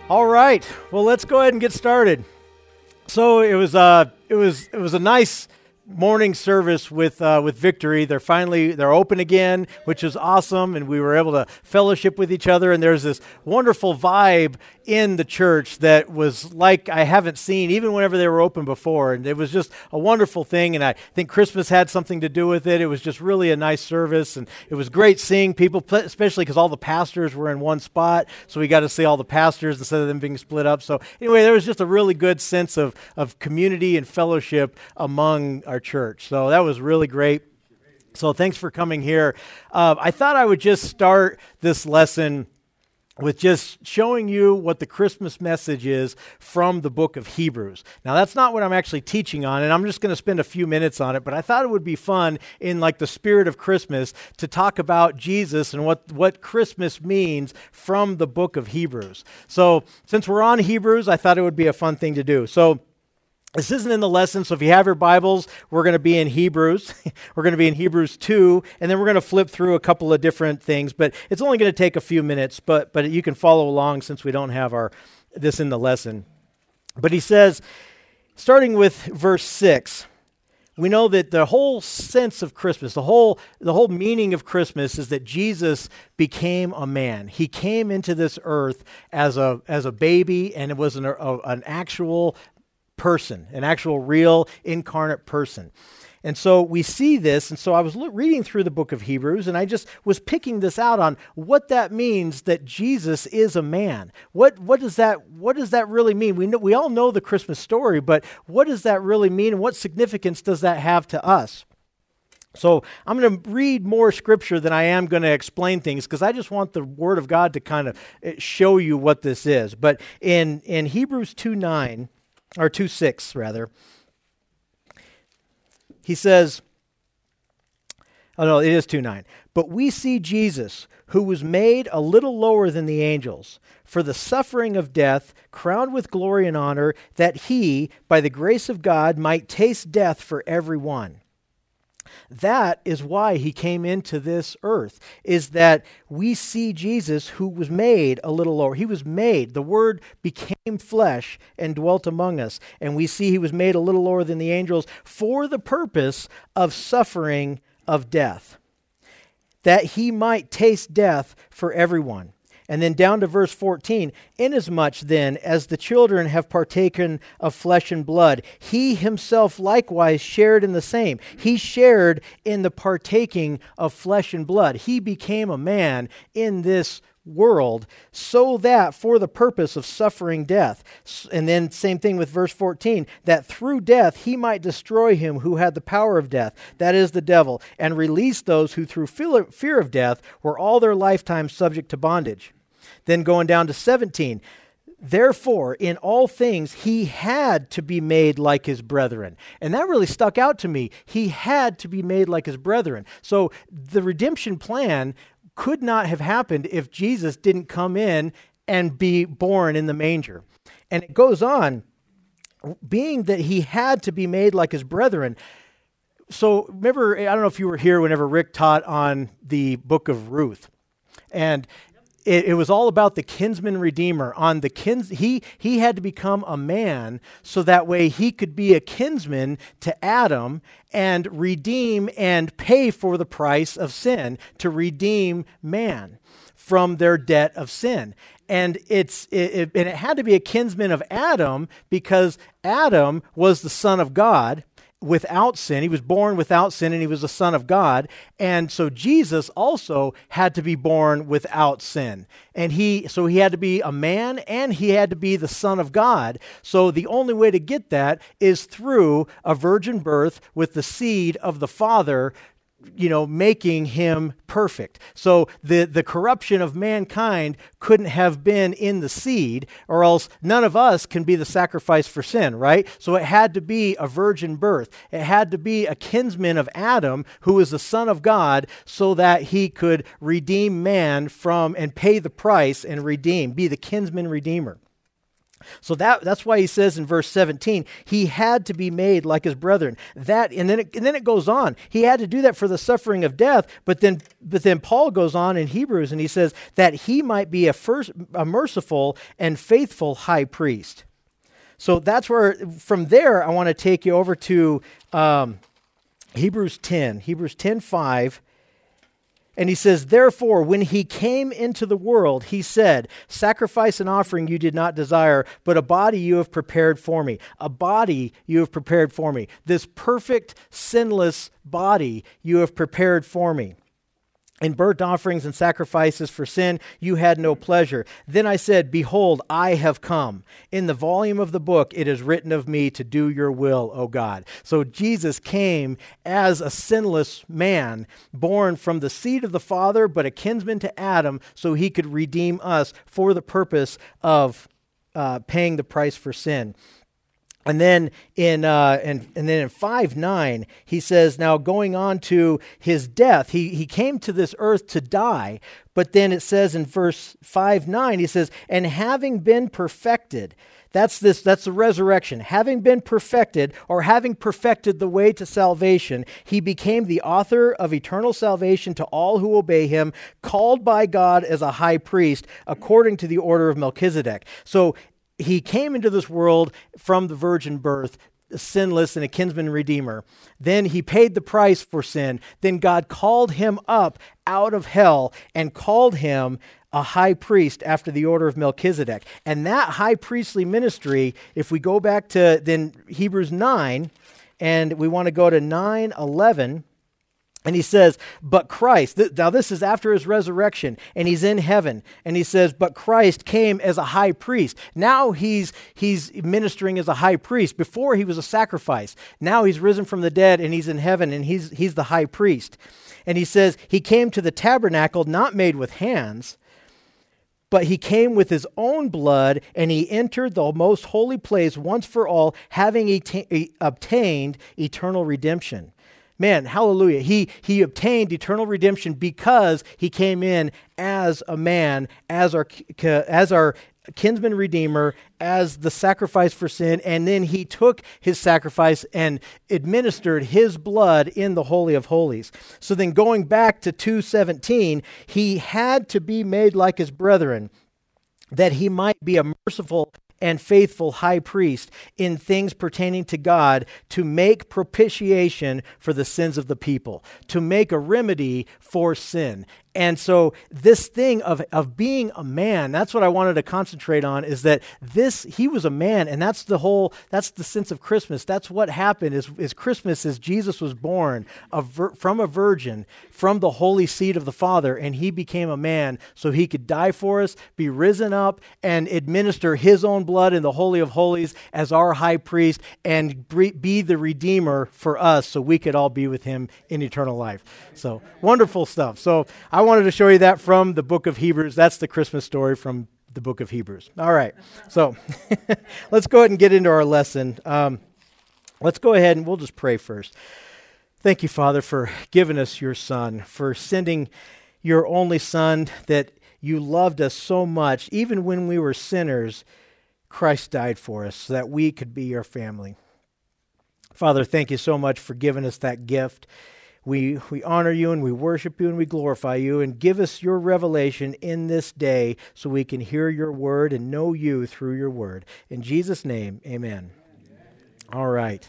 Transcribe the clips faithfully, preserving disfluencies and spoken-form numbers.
All right. Well, let's go ahead and get started. So it was uh it was it was a nice morning service with uh, with Victory. They're finally they're open again, which is awesome, and we were able to fellowship with each other. And there's this wonderful vibe in the church that was like I haven't seen even whenever they were open before. And it was just a wonderful thing. And I think Christmas had something to do with it. It was just really a nice service, and it was great seeing people, especially because all the pastors were in one spot. So we got to see all the pastors instead of them being split up. So anyway, there was just a really good sense of of community and fellowship among our church. So that was really great. So thanks for coming here. Uh, I thought I would just start this lesson with just showing you what the Christmas message is from the book of Hebrews. Now, that's not what I'm actually teaching on, and I'm just going to spend a few minutes on it, but I thought it would be fun in like the spirit of Christmas to talk about Jesus and what, what Christmas means from the book of Hebrews. So since we're on Hebrews, I thought it would be a fun thing to do. So this isn't in the lesson, so if you have your Bibles, we're going to be in Hebrews. We're going to be in Hebrews two, and then we're going to flip through a couple of different things, but it's only going to take a few minutes, but but you can follow along since we don't have our this in the lesson. But he says, starting with verse six, we know that the whole sense of Christmas, the whole the whole meaning of Christmas is that Jesus became a man. He came into this earth as a as a baby, and it was an, a, an actual person, an actual real incarnate person. And so we see this, and so I was lo- reading through the book of Hebrews, and I just was picking this out on what that means that Jesus is a man. What what does that what does that really mean? We know, we all know the Christmas story, but what does that really mean, and what significance does that have to us? So I'm going to read more scripture than I am going to explain things because I just want the Word of God to kind of show you what this is. But in in Hebrews two nine, or two six rather, he says, oh no, it is two nine. But we see Jesus, who was made a little lower than the angels, for the suffering of death, crowned with glory and honor, that he, by the grace of God, might taste death for everyone. That is why he came into this earth, is that we see Jesus who was made a little lower. He was made, the Word became flesh and dwelt among us. And we see he was made a little lower than the angels for the purpose of suffering of death, that he might taste death for everyone. And then down to verse fourteen, inasmuch then as the children have partaken of flesh and blood, he himself likewise shared in the same. He shared in the partaking of flesh and blood. He became a man in this world so that for the purpose of suffering death. And then same thing with verse fourteen, that through death he might destroy him who had the power of death, that is the devil, and release those who through fear of death were all their lifetime subject to bondage. Then going down to seventeen, therefore, in all things, he had to be made like his brethren. And that really stuck out to me. He had to be made like his brethren. So the redemption plan could not have happened if Jesus didn't come in and be born in the manger. And it goes on, being that he had to be made like his brethren. So remember, I don't know if you were here whenever Rick taught on the book of Ruth. And It, it was all about the kinsman redeemer. On the kins, he he had to become a man so that way he could be a kinsman to Adam and redeem and pay for the price of sin, to redeem man from their debt of sin. And it's it, it, and it had to be a kinsman of Adam because Adam was the son of God without sin. He was born without sin, and he was the Son of God. And so Jesus also had to be born without sin. And he so he had to be a man, and he had to be the Son of God. So the only way to get that is through a virgin birth with the seed of the Father, you know, making him perfect. So the, the corruption of mankind couldn't have been in the seed, or else none of us can be the sacrifice for sin, right? So it had to be a virgin birth. It had to be a kinsman of Adam who was the Son of God so that he could redeem man from and pay the price and redeem, be the kinsman redeemer. So that that's why he says in verse seventeen, he had to be made like his brethren. That and then it, and then it goes on. He had to do that for the suffering of death. But then but then Paul goes on in Hebrews and he says that he might be a first a merciful and faithful high priest. So that's where from there I want to take you over to um, Hebrews ten. Hebrews ten five. And he says, therefore, when he came into the world, he said, sacrifice and offering you did not desire, but a body you have prepared for me. A body you have prepared for me. This perfect, sinless body you have prepared for me. In burnt offerings and sacrifices for sin, you had no pleasure. Then I said, behold, I have come. In the volume of the book, it is written of me to do your will, O God. So Jesus came as a sinless man, born from the seed of the Father, but a kinsman to Adam, so he could redeem us for the purpose of uh, paying the price for sin. And then in uh, and and then in five nine, he says, now going on to his death, he he came to this earth to die. But then it says in verse five nine, he says, and having been perfected, that's this that's the resurrection. Having been perfected, or having perfected the way to salvation, he became the author of eternal salvation to all who obey him, called by God as a high priest, according to the order of Melchizedek. So he came into this world from the virgin birth, sinless and a kinsman redeemer. Then he paid the price for sin. Then God called him up out of hell and called him a high priest after the order of Melchizedek. And that high priestly ministry, if we go back to then Hebrews nine, and we want to go to nine eleven, and he says, but Christ, th- now this is after his resurrection, and he's in heaven, and he says, but Christ came as a high priest. Now he's he's ministering as a high priest. Before he was a sacrifice. Now he's risen from the dead, and he's in heaven, and he's he's the high priest. And he says, he came to the tabernacle not made with hands, but he came with his own blood, and he entered the most holy place once for all, having et- obtained eternal redemption. Man, hallelujah. He he obtained eternal redemption because he came in as a man, as our as our kinsman redeemer, as the sacrifice for sin, and then he took his sacrifice and administered his blood in the Holy of Holies. So then going back to two seventeen, he had to be made like his brethren, that he might be a merciful and faithful high priest in things pertaining to God, to make propitiation for the sins of the people, to make a remedy for sin. And so this thing of, of being a man, that's what I wanted to concentrate on, is that this, he was a man, and that's the whole, that's the sense of Christmas. That's what happened is, is Christmas is Jesus was born a vir, from a virgin, from the holy seed of the Father, and he became a man so he could die for us, be risen up, and administer his own blood in the Holy of Holies as our high priest, and be the Redeemer for us so we could all be with him in eternal life. So wonderful stuff. So I wanted to show you that from the book of Hebrews. That's the Christmas story from the book of Hebrews. All right, so let's go ahead and get into our lesson. Um, let's go ahead and we'll just pray first. Thank you, Father, for giving us your Son, for sending your only Son, that you loved us so much. Even when we were sinners, Christ died for us so that we could be your family. Father, thank you so much for giving us that gift. We we honor you and we worship you and we glorify you, and give us your revelation in this day so we can hear your word and know you through your word. In Jesus' name, amen. Amen. All right.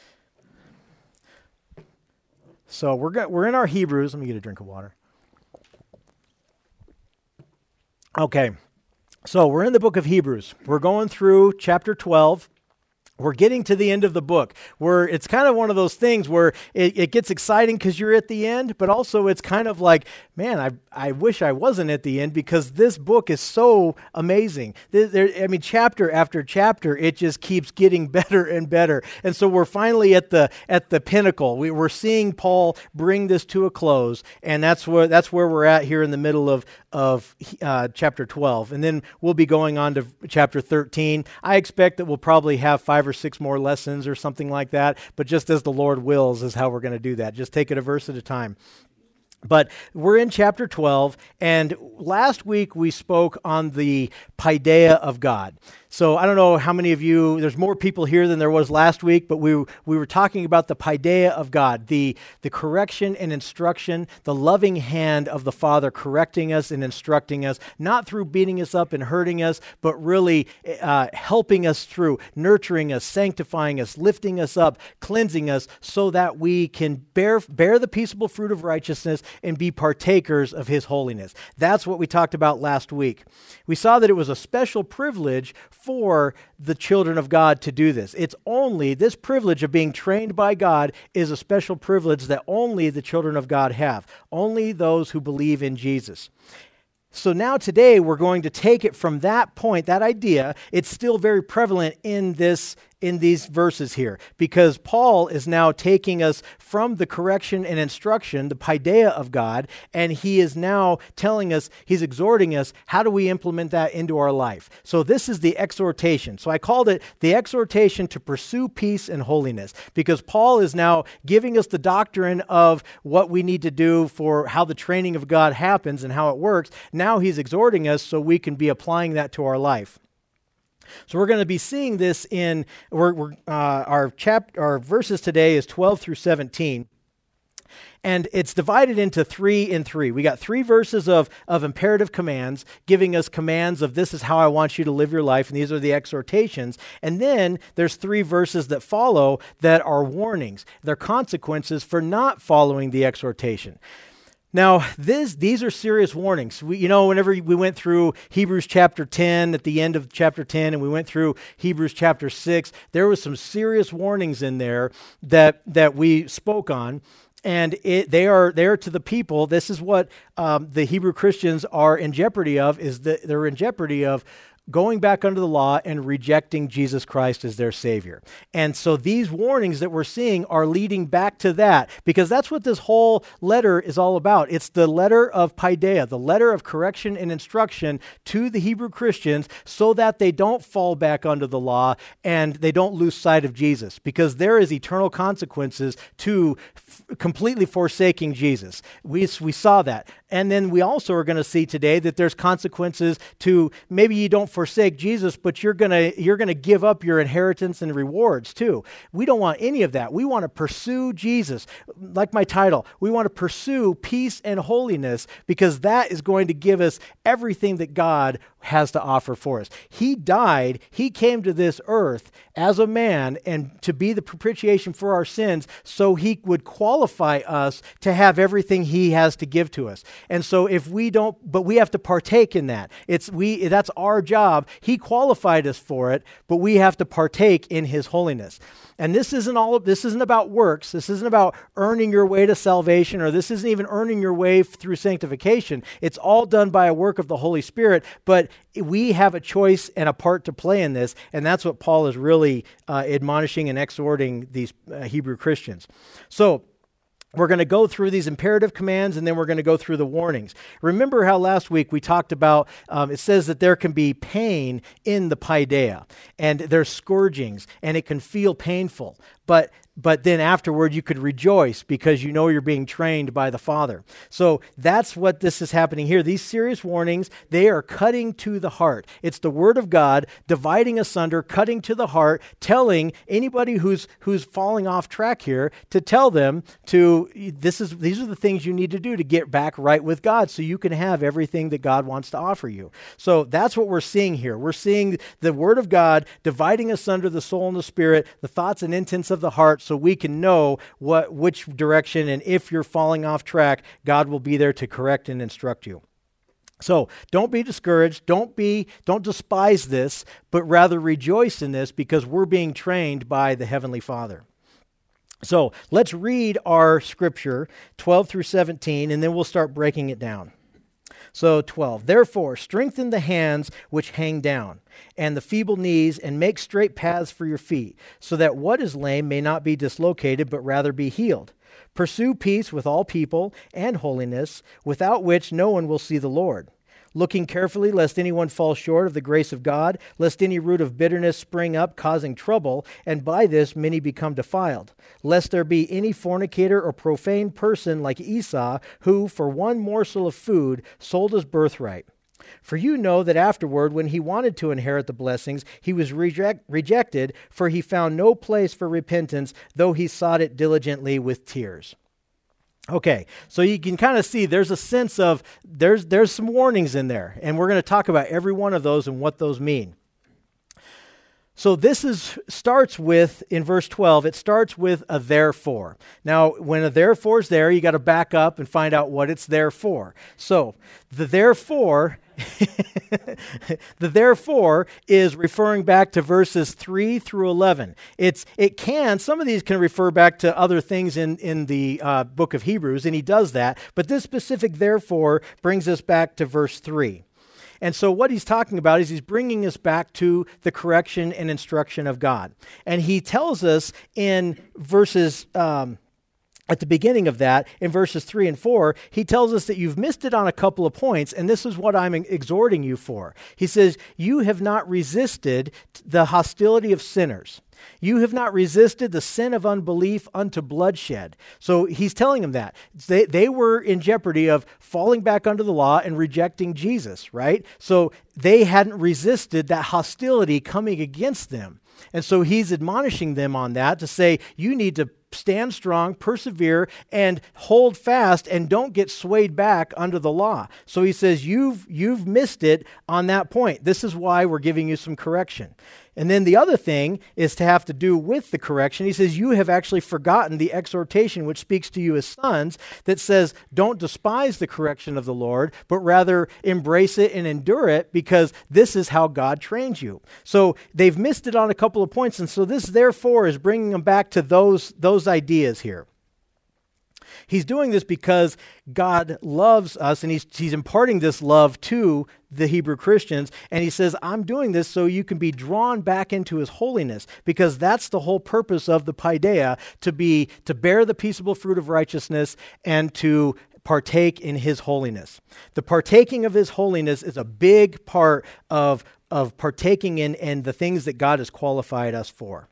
So we're got, we're in our Hebrews. Let me get a drink of water. Okay. So we're in the book of Hebrews. We're going through chapter twelve. We're getting to the end of the book, where it's kind of one of those things where it, it gets exciting because you're at the end, but also it's kind of like, man, I I wish I wasn't at the end, because this book is so amazing. There, there, I mean, chapter after chapter, it just keeps getting better and better. And so we're finally at the at the pinnacle. We, we're seeing Paul bring this to a close, and that's where that's where we're at here in the middle of of uh, chapter twelve. And then we'll be going on to chapter thirteen. I expect that we'll probably have five or six more lessons or something like that, but just as the Lord wills is how we're going to do that. Just take it a verse at a time. But we're in chapter twelve, and last week we spoke on the paideia of God. So I don't know how many of you, there's more people here than there was last week, but we we were talking about the paideia of God, the, the correction and instruction, the loving hand of the Father correcting us and instructing us, not through beating us up and hurting us, but really uh, helping us through, nurturing us, sanctifying us, lifting us up, cleansing us, so that we can bear, bear the peaceable fruit of righteousness and be partakers of His holiness. That's what we talked about last week. We saw that it was a special privilege for the children of God to do this. It's only, this privilege of being trained by God is a special privilege that only the children of God have, only those who believe in Jesus. So now today we're going to take it from that point, that idea. It's still very prevalent in this in these verses here, because Paul is now taking us from the correction and instruction, the paideia of God, and he is now telling us, he's exhorting us, how do we implement that into our life? So this is the exhortation. So I called it the exhortation to pursue peace and holiness, because Paul is now giving us the doctrine of what we need to do for how the training of God happens and how it works. Now he's exhorting us so we can be applying that to our life. So we're going to be seeing this in we're, we're, uh, our chap our verses today is twelve through seventeen, and it's divided into three and three. We got three verses of of imperative commands, giving us commands of this is how I want you to live your life, and these are the exhortations. And then there's three verses that follow that are warnings. They're consequences for not following the exhortation. Now, this, these are serious warnings. We, you know, whenever we went through Hebrews chapter ten, at the end of chapter ten, and we went through Hebrews chapter six, there was some serious warnings in there that that we spoke on. And it, they are there to the people. This is what um, the Hebrew Christians are in jeopardy of, is that they're in jeopardy of going back under the law and rejecting Jesus Christ as their Savior. And so these warnings that we're seeing are leading back to that, because that's what this whole letter is all about. It's the letter of paideia, the letter of correction and instruction to the Hebrew Christians, so that they don't fall back under the law and they don't lose sight of Jesus, because there is eternal consequences to f- completely forsaking Jesus. We, we saw that. And then we also are going to see today that there's consequences to maybe you don't forsake Jesus, but you're going to you're going to give up your inheritance and rewards too. We don't want any of that. We want to pursue Jesus. Like my title, we want to pursue peace and holiness, because that is going to give us everything that God has to offer for us. He died, he came to this earth as a man and to be the propitiation for our sins, so he would qualify us to have everything he has to give to us. And so if we don't, but we have to partake in that. It's we that's our job. He qualified us for it, but we have to partake in his holiness. And this isn't all this isn't about works. This isn't about earning your way to salvation, or this isn't even earning your way through sanctification. It's all done by a work of the Holy Spirit, but we have a choice and a part to play in this, and that's what Paul is really uh, admonishing and exhorting these uh, Hebrew Christians. So we're going to go through these imperative commands, and then we're going to go through the warnings. Remember how last week we talked about, um, it says that there can be pain in the paideia, and there's scourgings, and it can feel painful. But but then afterward you could rejoice because you know you're being trained by the Father. So that's what this is happening here. These serious warnings, they are cutting to the heart. It's the Word of God dividing asunder, cutting to the heart, telling anybody who's who's falling off track here to tell them to this is these are the things you need to do to get back right with God, so you can have everything that God wants to offer you. So that's what we're seeing here. We're seeing the Word of God dividing asunder the soul and the spirit, the thoughts and intents of the heart, so we can know what which direction, and if you're falling off track, God will be there to correct and instruct you. So don't be discouraged, don't be don't despise this, but rather rejoice in this, because we're being trained by the Heavenly Father. So let's read our scripture, twelve through seventeen, and then we'll start breaking it down. So twelve, therefore strengthen the hands which hang down, and the feeble knees, and make straight paths for your feet, so that what is lame may not be dislocated, but rather be healed. Pursue peace with all people and holiness, without which no one will see the Lord. looking carefully lest anyone fall short of the grace of God, lest any root of bitterness spring up, causing trouble, and by this many become defiled. Lest there be any fornicator or profane person like Esau, who for one morsel of food sold his birthright. For you know that afterward, when he wanted to inherit the blessings, he was reject, rejected, for he found no place for repentance, though he sought it diligently with tears. Okay, so you can kind of see there's a sense of, there's, there's some warnings in there, and we're going to talk about every one of those and what those mean. So this is starts with, in verse twelve, it starts with a therefore. Now, when a therefore is there, you got to back up and find out what it's there for. So the therefore, the therefore is referring back to verses three through eleven. It's it can, some of these can refer back to other things in, in the uh, book of Hebrews, and he does that. But this specific therefore brings us back to verse three. And so what he's talking about is he's bringing us back to the correction and instruction of God. And he tells us in verses, um, at the beginning of that, in verses three and four, he tells us that you've missed it on a couple of points, and this is what I'm exhorting you for. He says, you have not resisted the hostility of sinners. You have not resisted the sin of unbelief unto bloodshed. So he's telling them that. They, they were in jeopardy of falling back under the law and rejecting Jesus, right? So they hadn't resisted that hostility coming against them. And so he's admonishing them on that to say, you need to stand strong, persevere, and hold fast, and don't get swayed back under the law. So he says, you've, you've missed it on that point. This is why we're giving you some correction. And then the other thing is to have to do with the correction. He says, you have actually forgotten the exhortation which speaks to you as sons that says, don't despise the correction of the Lord, but rather embrace it and endure it, because this is how God trains you. So they've missed it on a couple of points. And so this therefore is bringing them back to those, those ideas here. He's doing this because God loves us, and he's, he's imparting this love to the Hebrew Christians. And he says, I'm doing this so you can be drawn back into his holiness, because that's the whole purpose of the paideia, to be, to bear the peaceable fruit of righteousness and to partake in his holiness. The partaking of his holiness is a big part of, of partaking in, in the things that God has qualified us for.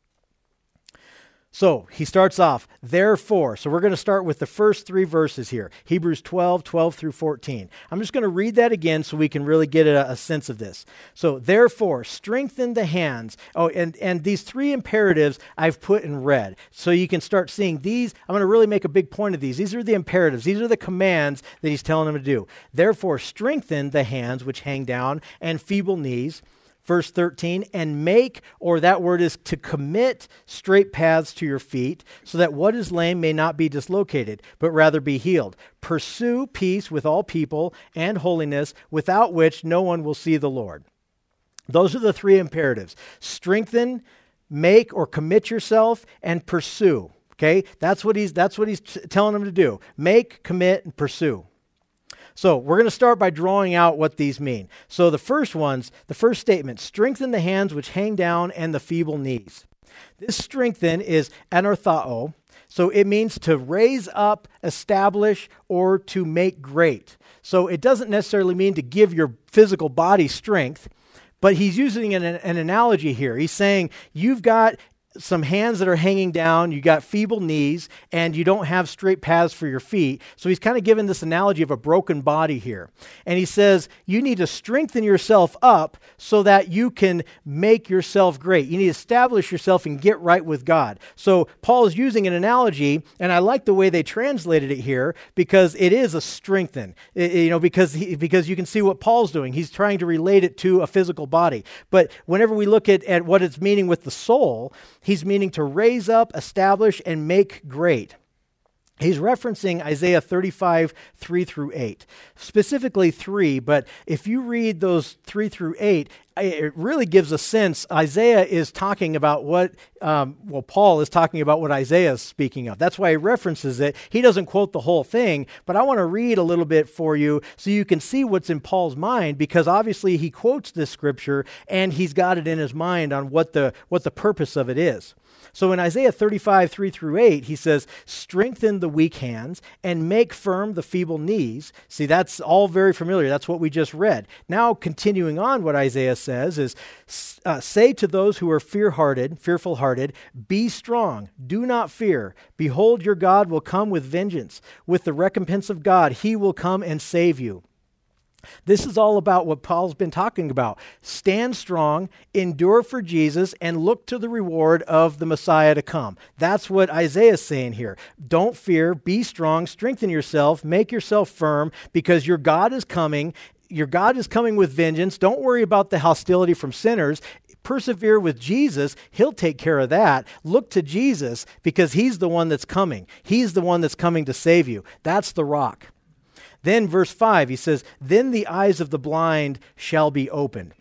So he starts off, therefore. So we're going to start with the first three verses here, Hebrews twelve, twelve through fourteen. I'm just going to read that again so we can really get a, a sense of this. So therefore, strengthen the hands. Oh, and, and these three imperatives I've put in red. So you can start seeing these. I'm going to really make a big point of these. These are the imperatives. These are the commands that he's telling them to do. Therefore, strengthen the hands which hang down and feeble knees. Verse thirteen, and make, or that word is to commit straight paths to your feet, so that what is lame may not be dislocated, but rather be healed. Pursue peace with all people and holiness, without which no one will see the Lord. Those are the three imperatives. Strengthen, make, or commit yourself, and pursue. Okay? That's what he's, that's what he's t- telling them to do. Make, commit, and pursue. So we're going to start by drawing out what these mean. So the first ones, the first statement, strengthen the hands which hang down and the feeble knees. This strengthen is anarthao. So it means to raise up, establish, or to make great. So it doesn't necessarily mean to give your physical body strength, but he's using an, an analogy here. He's saying you've got some hands that are hanging down, you got feeble knees, and you don't have straight paths for your feet. So he's kind of given this analogy of a broken body here. And he says, you need to strengthen yourself up so that you can make yourself great. You need to establish yourself and get right with God. So Paul is using an analogy, and I like the way they translated it here, because it is a strengthen. It, you know, because he, because you can see what Paul's doing. He's trying to relate it to a physical body. But whenever we look at, at what it's meaning with the soul, he's meaning to raise up, establish, and make great. He's referencing Isaiah thirty-five, three through eight. Specifically three, but if you read those three through eight, it really gives a sense. Isaiah is talking about what, um, well, Paul is talking about what Isaiah is speaking of. That's why he references it. He doesn't quote the whole thing, but I want to read a little bit for you so you can see what's in Paul's mind, because obviously he quotes this scripture and he's got it in his mind on what the what the purpose of it is. So in Isaiah thirty-five, three through eight, he says, strengthen the weak hands and make firm the feeble knees. See, that's all very familiar. That's what we just read. Now, continuing on, what Isaiah says is, uh, say to those who are fear-hearted, fearful-hearted, be strong, do not fear. Behold, your God will come with vengeance. With the recompense of God, he will come and save you. This is all about what Paul's been talking about. Stand strong, endure for Jesus, and look to the reward of the Messiah to come. That's what Isaiah is saying here. Don't fear, be strong, strengthen yourself, make yourself firm, because your God is coming. Your God is coming with vengeance. Don't worry about the hostility from sinners. Persevere with Jesus. He'll take care of that. Look to Jesus, because he's the one that's coming. He's the one that's coming to save you. That's the rock. Then verse five, he says, then the eyes of the blind shall be opened.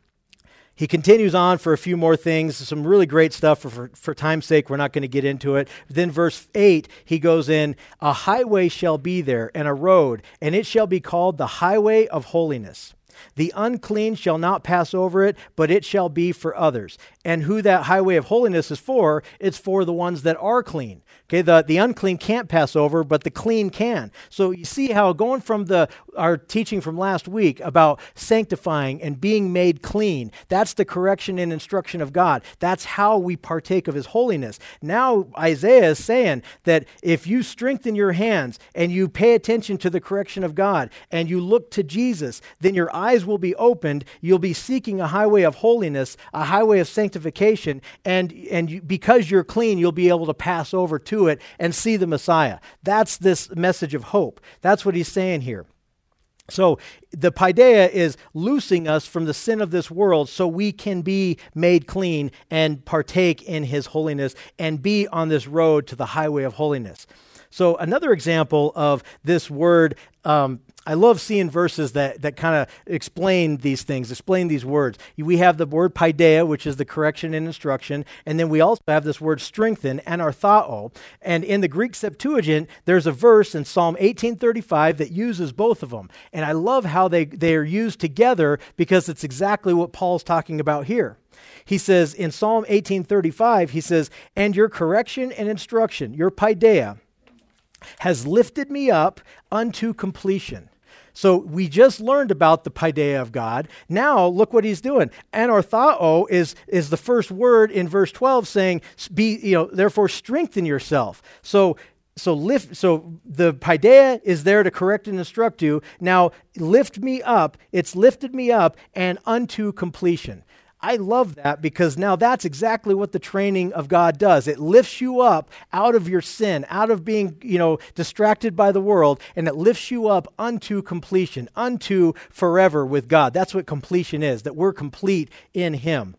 He continues on for a few more things, some really great stuff. For, for, for time's sake, we're not going to get into it. Then verse eight, he goes in, a highway shall be there and a road, and it shall be called the highway of holiness. The unclean shall not pass over it, but it shall be for others. And who that highway of holiness is for, it's for the ones that are clean. Okay, the, the unclean can't pass over, but the clean can. So you see how going from the our teaching from last week about sanctifying and being made clean, that's the correction and instruction of God. That's how we partake of his holiness. Now Isaiah is saying that if you strengthen your hands and you pay attention to the correction of God and you look to Jesus, then your eyes will be opened. You'll be seeking a highway of holiness, a highway of sanctification, and, and you, because you're clean, you'll be able to pass over to it and see the Messiah. That's this message of hope. That's what he's saying here. So the paideia is loosing us from the sin of this world so we can be made clean and partake in his holiness and be on this road to the highway of holiness. So another example of this word, um, I love seeing verses that, that kind of explain these things, explain these words. We have the word paideia, which is the correction and instruction, and then we also have this word strengthen, anarthao. And in the Greek Septuagint, there's a verse in Psalm eighteen thirty-five that uses both of them. And I love how they, they are used together because it's exactly what Paul's talking about here. He says in Psalm eighteen thirty-five, he says, and your correction and instruction, your paideia, has lifted me up unto completion. So we just learned about the paideia of God. Now look what he's doing. Anarthao is, is the first word in verse twelve saying, be, you know, therefore strengthen yourself. So So lift. So the paideia is there to correct and instruct you. Now lift me up. It's lifted me up and unto completion. I love that because now that's exactly what the training of God does. It lifts you up out of your sin, out of being, you know, distracted by the world, and it lifts you up unto completion, unto forever with God. That's what completion is, that we're complete in him.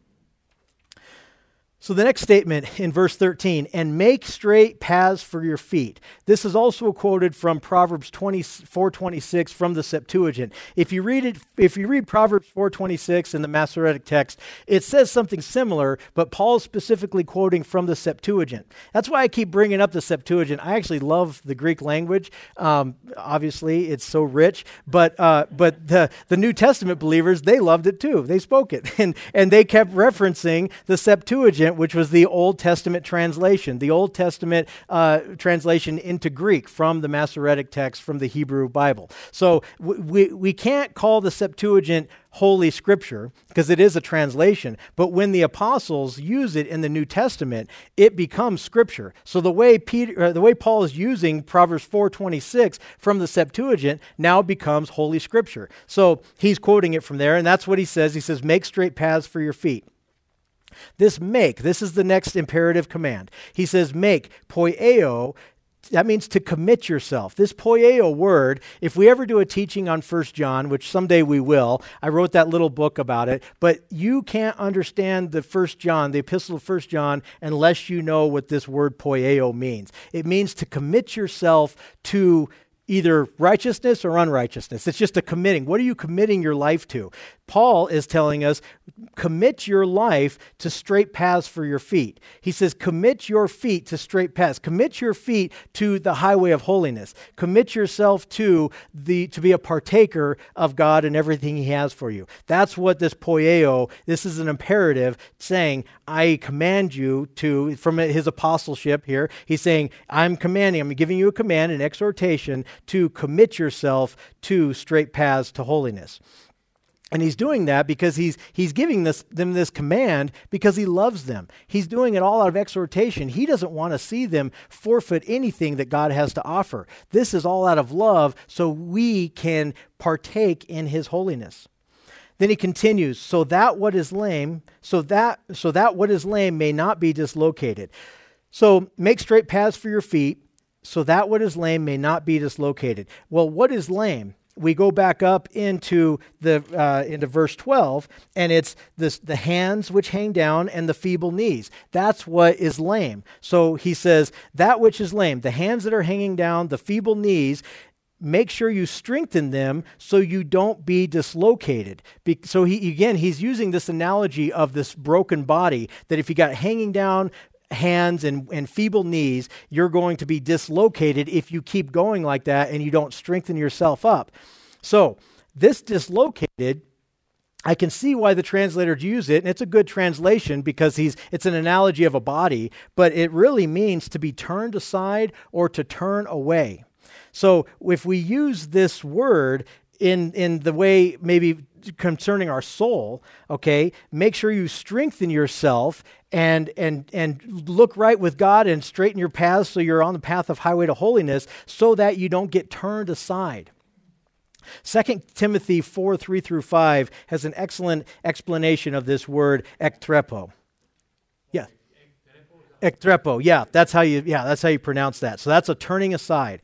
So the next statement in verse thirteen, and make straight paths for your feet. This is also quoted from Proverbs twenty-four twenty-six from the Septuagint. If you read it, if you read Proverbs four twenty-six in the Masoretic text, it says something similar, but Paul's specifically quoting from the Septuagint. That's why I keep bringing up the Septuagint. I actually love the Greek language. Um, obviously, it's so rich, but uh, but the the New Testament believers, they loved it too. They spoke it, and and they kept referencing the Septuagint, which was the Old Testament translation, the Old Testament uh, translation into Greek from the Masoretic text from the Hebrew Bible. So we we can't call the Septuagint Holy Scripture because it is a translation, but when the apostles use it in the New Testament, it becomes Scripture. So the way Peter, uh, the way Paul is using Proverbs four twenty-six from the Septuagint now becomes Holy Scripture. So he's quoting it from there, and that's what he says. He says, "Make straight paths for your feet." This make, this is the next imperative command. He says, make, poieo, that means to commit yourself. This poieo word, if we ever do a teaching on First John, which someday we will, I wrote that little book about it, but you can't understand the First John, the epistle of First John, unless you know what this word poieo means. It means to commit yourself to either righteousness or unrighteousness. It's just a committing. What are you committing your life to? Paul is telling us, commit your life to straight paths for your feet. He says, commit your feet to straight paths. Commit your feet to the highway of holiness. Commit yourself to the to be a partaker of God and everything he has for you. That's what this poieo, this is an imperative saying, I command you to, from his apostleship here, he's saying, I'm commanding, I'm giving you a command, an exhortation to commit yourself to straight paths to holiness. And he's doing that because he's he's giving this, them this command because he loves them. He's doing it all out of exhortation. He doesn't want to see them forfeit anything that God has to offer. This is all out of love so we can partake in his holiness. Then he continues, so that what is lame, so that so that what is lame may not be dislocated. So make straight paths for your feet, so that what is lame may not be dislocated. Well, what is lame? We go back up into the uh, into verse twelve, and it's this the hands which hang down and the feeble knees. That's what is lame. So he says, that which is lame, the hands that are hanging down, the feeble knees, make sure you strengthen them so you don't be dislocated. Be- so he again, he's using this analogy of this broken body, that if you got hanging down hands and, and feeble knees, you're going to be dislocated if you keep going like that and you don't strengthen yourself up. So this dislocated, I can see why the translators use it, and it's a good translation because he's it's an analogy of a body, but it really means to be turned aside or to turn away. So if we use this word in in the way maybe concerning our soul, okay, make sure you strengthen yourself and and and look right with God and straighten your paths so you're on the path of highway to holiness so that you don't get turned aside. Second Timothy four, three through five has an excellent explanation of this word ektrepo. Yeah. Ektrepo, yeah, that's how you yeah, that's how you pronounce that. So that's a turning aside.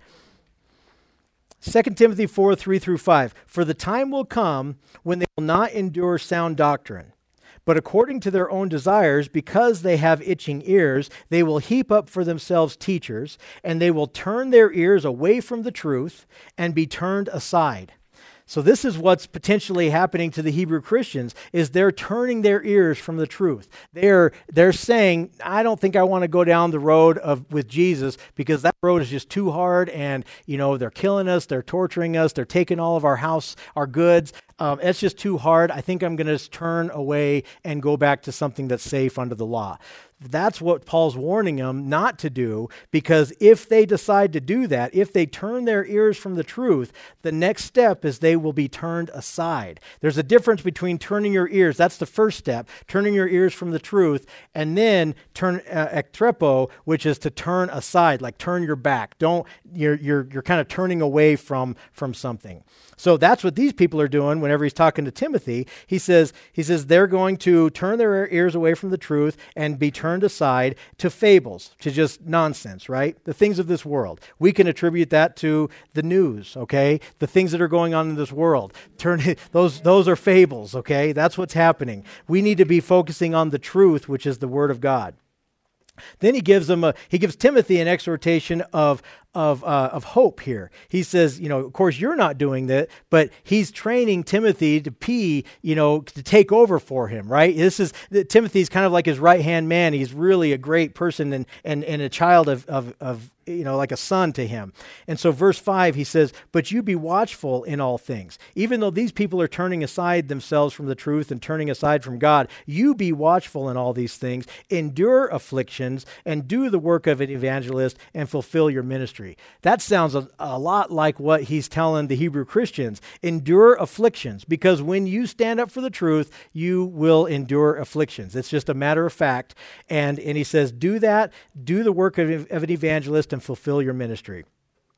Second Timothy four, three through five. For the time will come when they will not endure sound doctrine, but according to their own desires, because they have itching ears, they will heap up for themselves teachers, and they will turn their ears away from the truth and be turned aside. So this is what's potentially happening to the Hebrew Christians, is they're turning their ears from the truth. They're they're saying, I don't think I want to go down the road of with Jesus because that road is just too hard, and you know they're killing us, they're torturing us, they're taking all of our house, our goods. Um, it's just too hard. I think I'm going to just turn away and go back to something that's safe under the law. That's what Paul's warning them not to do, because if they decide to do that, if they turn their ears from the truth, the next step is they will be turned aside. There's a difference between turning your ears, that's the first step, turning your ears from the truth, and then turn uh, ektrepo, which is to turn aside, like turn your back. Don't you're you're you're kind of turning away from from something. So that's what these people are doing whenever he's talking to Timothy. He says, he says they're going to turn their ears away from the truth and be turned aside to fables, to just nonsense, right? The things of this world. We can attribute that to the news, okay? The things that are going on in this world. Turn those those are fables, okay? That's what's happening. We need to be focusing on the truth, which is the Word of God. Then he gives them a, he gives Timothy an exhortation of of uh, of hope here. He says, you know, of course you're not doing that, but he's training Timothy to be, you know, to take over for him, right? This is Timothy's kind of like his right hand man. He's really a great person and and and a child of of of you know, like a son to him. And so verse five, he says, but you be watchful in all things. Even though these people are turning aside themselves from the truth and turning aside from God, you be watchful in all these things, endure afflictions, and do the work of an evangelist and fulfill your ministry. That sounds a, a lot like what he's telling the Hebrew Christians. Endure afflictions, because when you stand up for the truth, you will endure afflictions. It's just a matter of fact. And, and he says, do that, do the work of, of an evangelist and fulfill your ministry.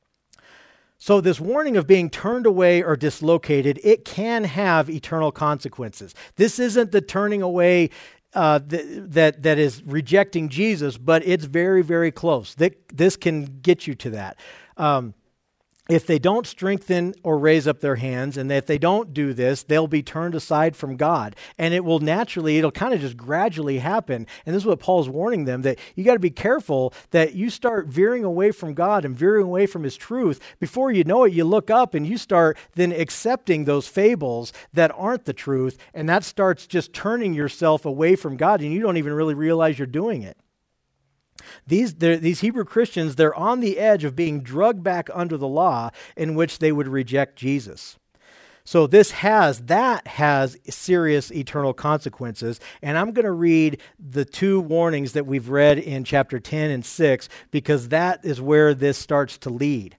So this warning of being turned away or dislocated, it can have eternal consequences. This isn't the turning away uh, th- that that is rejecting Jesus, but it's very, very close. Th- this can get you to that. Um, if they don't strengthen or raise up their hands, and if they don't do this, they'll be turned aside from God. And it will naturally, it'll kind of just gradually happen. And this is what Paul's warning them, that you got to be careful that you start veering away from God and veering away from his truth. Before you know it, you look up and you start then accepting those fables that aren't the truth. And that starts just turning yourself away from God, and you don't even really realize you're doing it. These, these Hebrew Christians, they're on the edge of being drugged back under the law in which they would reject Jesus. So this has, that has serious eternal consequences. And I'm going to read the two warnings that we've read in chapter ten and six, because that is where this starts to lead.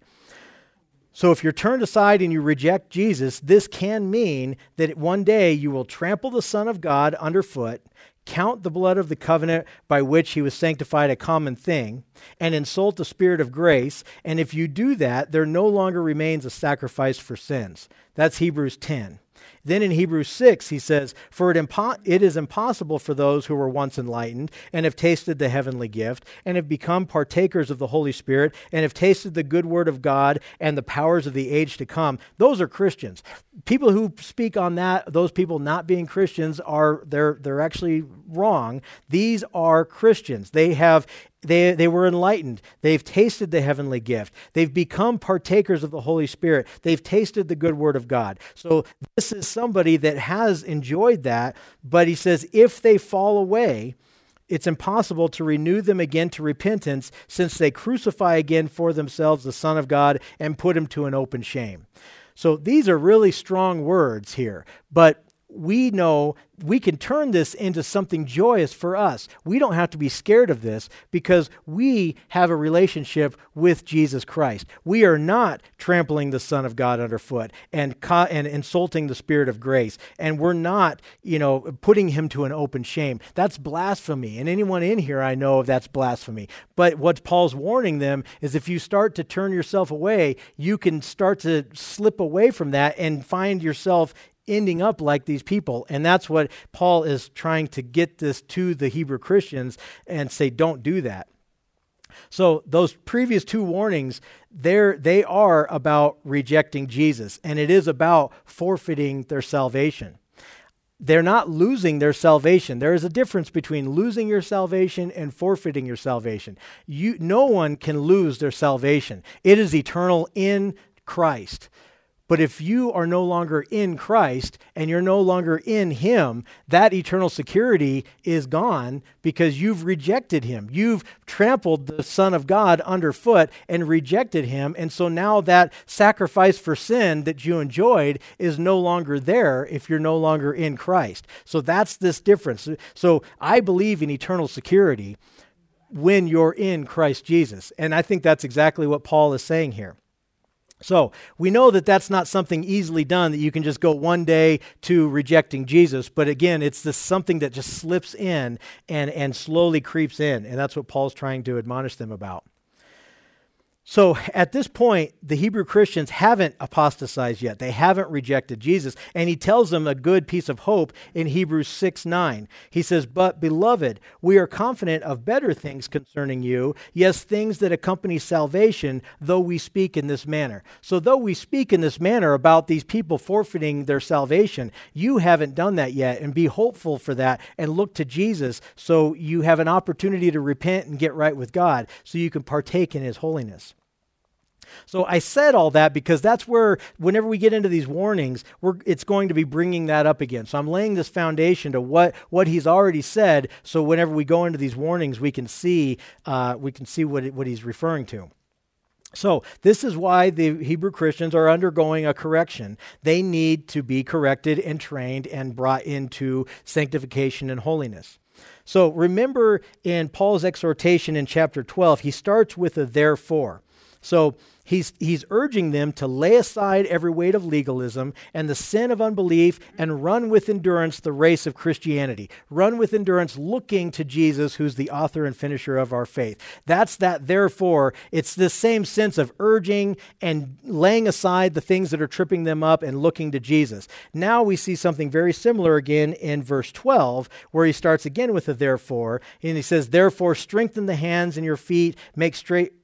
So if you're turned aside and you reject Jesus, this can mean that one day you will trample the Son of God underfoot, count the blood of the covenant by which he was sanctified a common thing, and insult the Spirit of grace. And if you do that, there no longer remains a sacrifice for sins. That's Hebrews ten. Then in Hebrews six, he says, For it, impo- it is impossible for those who were once enlightened and have tasted the heavenly gift and have become partakers of the Holy Spirit and have tasted the good word of God and the powers of the age to come. Those are Christians. People who speak on that, those people not being Christians, are they're they're actually wrong. These are Christians. They have They, they were enlightened. They've tasted the heavenly gift. They've become partakers of the Holy Spirit. They've tasted the good word of God. So this is somebody that has enjoyed that, but he says if they fall away, it's impossible to renew them again to repentance, since they crucify again for themselves the Son of God and put him to an open shame. So these are really strong words here, but we know we can turn this into something joyous for us. We don't have to be scared of this because we have a relationship with Jesus Christ. We are not trampling the Son of God underfoot and co- and insulting the Spirit of grace. And we're not, you know, putting him to an open shame. That's blasphemy. And anyone in here I know that's blasphemy. But what Paul's warning them is if you start to turn yourself away, you can start to slip away from that and find yourself ending up like these people. And that's what Paul is trying to get this to the Hebrew Christians and say, don't do that. So those previous two warnings, they're, they are about rejecting Jesus, and it is about forfeiting their salvation. They're not losing their salvation. There is a difference between losing your salvation and forfeiting your salvation. You, no one can lose their salvation. It is eternal in Christ. But if you are no longer in Christ and you're no longer in him, that eternal security is gone because you've rejected him. You've trampled the Son of God underfoot and rejected him. And so now that sacrifice for sin that you enjoyed is no longer there if you're no longer in Christ. So that's this difference. So I believe in eternal security when you're in Christ Jesus. And I think that's exactly what Paul is saying here. So we know that that's not something easily done, that you can just go one day to rejecting Jesus. But again, it's this something that just slips in and, and slowly creeps in. And that's what Paul's trying to admonish them about. So at this point, the Hebrew Christians haven't apostatized yet. They haven't rejected Jesus. And he tells them a good piece of hope in Hebrews six nine. He says, But beloved, we are confident of better things concerning you, yes, things that accompany salvation, though we speak in this manner. So though we speak in this manner about these people forfeiting their salvation, you haven't done that yet, and be hopeful for that and look to Jesus so you have an opportunity to repent and get right with God so you can partake in his holiness. So I said all that because that's where, whenever we get into these warnings, we're, it's going to be bringing that up again. So I'm laying this foundation to what, what he's already said, so whenever we go into these warnings, we can see uh, we can see what it, what he's referring to. So this is why the Hebrew Christians are undergoing a correction. They need to be corrected and trained and brought into sanctification and holiness. So remember in Paul's exhortation in chapter twelve, he starts with a therefore. So he's he's urging them to lay aside every weight of legalism and the sin of unbelief and run with endurance the race of Christianity. Run with endurance looking to Jesus, who's the author and finisher of our faith. That's that therefore. It's this same sense of urging and laying aside the things that are tripping them up and looking to Jesus. Now we see something very similar again in verse twelve, where he starts again with a therefore, and he says, Therefore strengthen the hands and your feet, make straight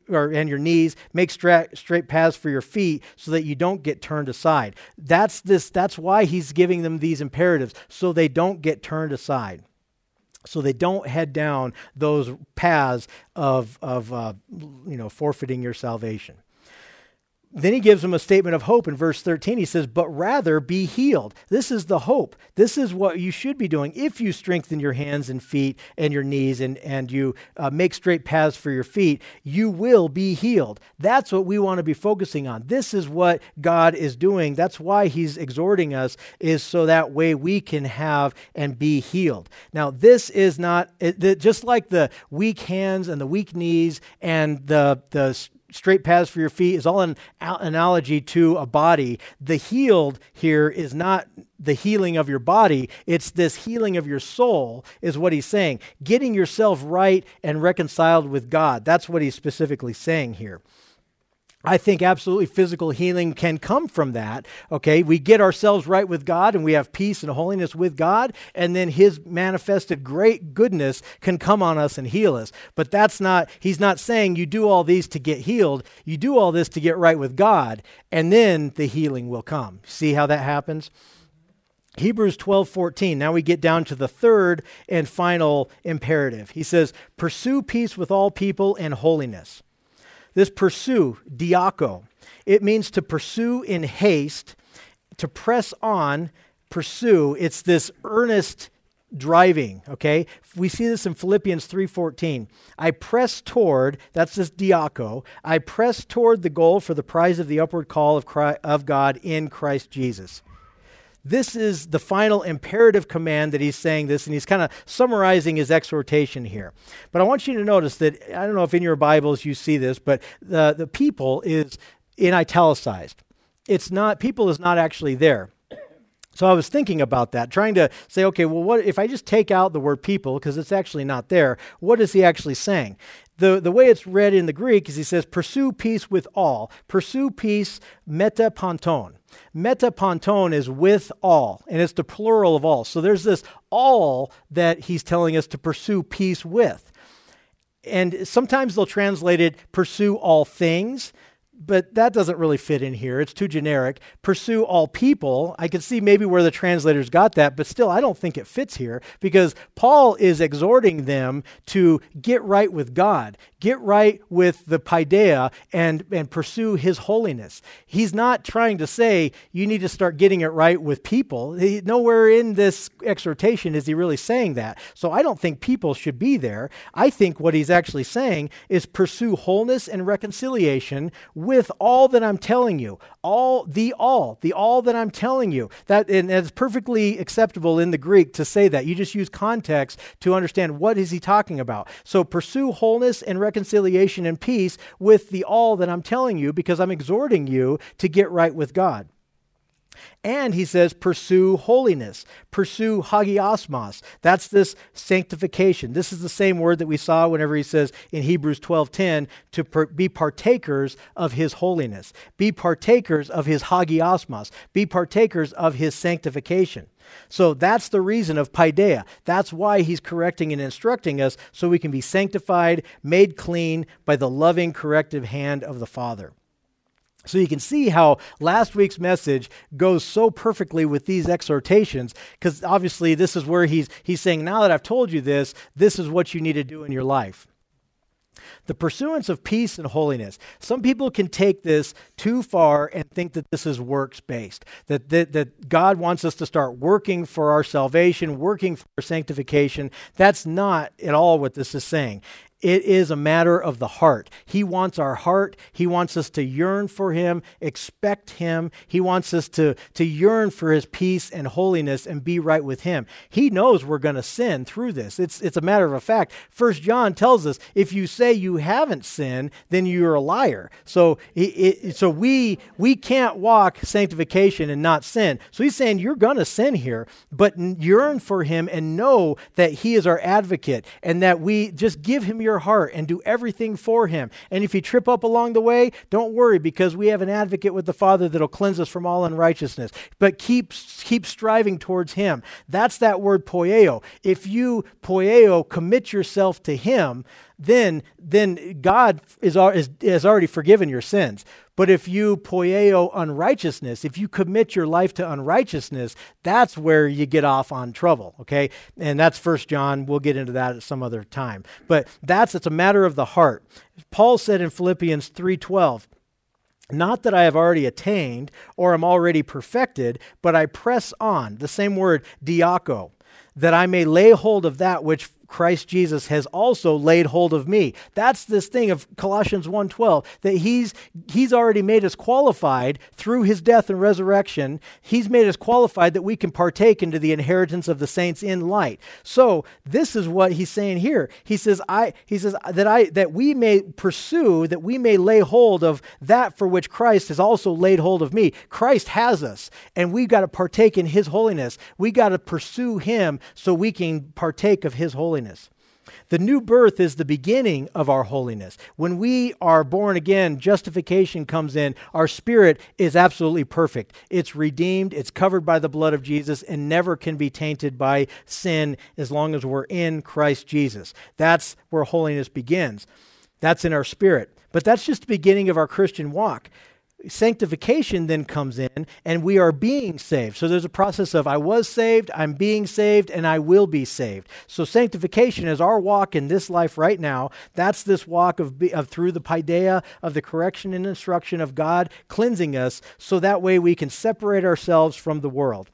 or and your knees, make straight, straight paths for your feet so that you don't get turned aside. That's this. That's why he's giving them these imperatives, so they don't get turned aside. So they don't head down those paths of, of uh, you know, forfeiting your salvation. Then he gives them a statement of hope in verse thirteen. He says, but rather be healed. This is the hope. This is what you should be doing. If you strengthen your hands and feet and your knees and, and you uh, make straight paths for your feet, you will be healed. That's what we want to be focusing on. This is what God is doing. That's why he's exhorting us, is so that way we can have and be healed. Now, this is not, it, just like the weak hands and the weak knees and the the straight paths for your feet is all an analogy to a body. The healed here is not the healing of your body. It's this healing of your soul is what he's saying. Getting yourself right and reconciled with God. That's what he's specifically saying here. I think absolutely physical healing can come from that, okay? We get ourselves right with God and we have peace and holiness with God, and then his manifested great goodness can come on us and heal us. But that's not, he's not saying you do all these to get healed. You do all this to get right with God, and then the healing will come. See how that happens? Hebrews twelve fourteen. Now we get down to the third and final imperative. He says, pursue peace with all people and holiness. This pursue, diako, it means to pursue in haste, to press on, pursue. It's this earnest driving, okay? We see this in Philippians three fourteen. I press toward, that's this diako, I press toward the goal for the prize of the upward call of Christ, of God in Christ Jesus. This is the final imperative command that he's saying this, and he's kind of summarizing his exhortation here. But I want you to notice that, I don't know if in your Bibles you see this, but the, the people is in italicized. It's not, people is not actually there. So I was thinking about that, trying to say, okay, well, what if I just take out the word people, because it's actually not there, what is he actually saying? The, the way it's read in the Greek is he says, pursue peace with all. Pursue peace, metapanton. Metapanton is with all, and it's the plural of all. So there's this all that he's telling us to pursue peace with. And sometimes they'll translate it, pursue all things, but that doesn't really fit in here. It's too generic. Pursue all people. I can see maybe where the translators got that, but still, I don't think it fits here, because Paul is exhorting them to get right with God, get right with the paideia, and, and pursue his holiness. He's not trying to say you need to start getting it right with people. He, nowhere in this exhortation is he really saying that. So I don't think people should be there. I think what he's actually saying is pursue wholeness and reconciliation with all that I'm telling you, all, the all, the all that I'm telling you. That, and it's perfectly acceptable in the Greek to say that. You just use context to understand what is he talking about. So pursue wholeness and reconciliation and peace with the all that I'm telling you, because I'm exhorting you to get right with God. And he says, pursue holiness, pursue hagiosmos. That's this sanctification. This is the same word that we saw whenever he says in Hebrews twelve ten to per- be partakers of his holiness, be partakers of his hagiosmos, be partakers of his sanctification. So that's the reason of paideia. That's why he's correcting and instructing us, so we can be sanctified, made clean by the loving corrective hand of the Father. So you can see how last week's message goes so perfectly with these exhortations, because obviously this is where he's he's saying, now that I've told you this, this is what you need to do in your life. The pursuance of peace and holiness. Some people can take this too far and think that this is works-based, that, that, that God wants us to start working for our salvation, working for our sanctification. That's not at all what this is saying. It is a matter of the heart. He wants our heart. He wants us to yearn for him, expect him. He wants us to, to yearn for his peace and holiness and be right with him. He knows we're going to sin through this. It's, it's a matter of a fact. First John tells us, if you say you haven't sinned, then you're a liar. So, it, it, so we, we can't walk sanctification and not sin. So he's saying you're going to sin here, but yearn for him and know that he is our advocate, and that we just give him your heart and do everything for him. And if you trip up along the way, don't worry, because we have an advocate with the Father that'll cleanse us from all unrighteousness. But keep keep striving towards him. That's that word poieo. If you poieo, commit yourself to him, then then God is, is has already forgiven your sins. But if you poieo unrighteousness, if you commit your life to unrighteousness, that's where you get off on trouble, okay? And that's First John. We'll get into that at some other time. But that's, it's a matter of the heart. Paul said in Philippians three twelve, not that I have already attained or am already perfected, but I press on, the same word, diako, that I may lay hold of that which Christ Jesus has also laid hold of me. That's this thing of Colossians one twelve, that he's he's already made us qualified through his death and resurrection. He's made us qualified that we can partake into the inheritance of the saints in light. So this is what he's saying here. He says, I he says that I that we may pursue, that we may lay hold of that for which Christ has also laid hold of me. Christ has us, and we've got to partake in his holiness. We got to pursue him so we can partake of his holiness. The new birth is the beginning of our holiness. When we are born again, justification comes in. Our spirit is absolutely perfect. It's redeemed, it's covered by the blood of Jesus, and never can be tainted by sin as long as we're in Christ Jesus. That's where holiness begins. That's in our spirit. But that's just the beginning of our Christian walk. Sanctification then comes in, and we are being saved. So there's a process of I was saved, I'm being saved, and I will be saved. So sanctification is our walk in this life right now. That's this walk of, of through the paideia, of the correction and instruction of God cleansing us, so that way we can separate ourselves from the world.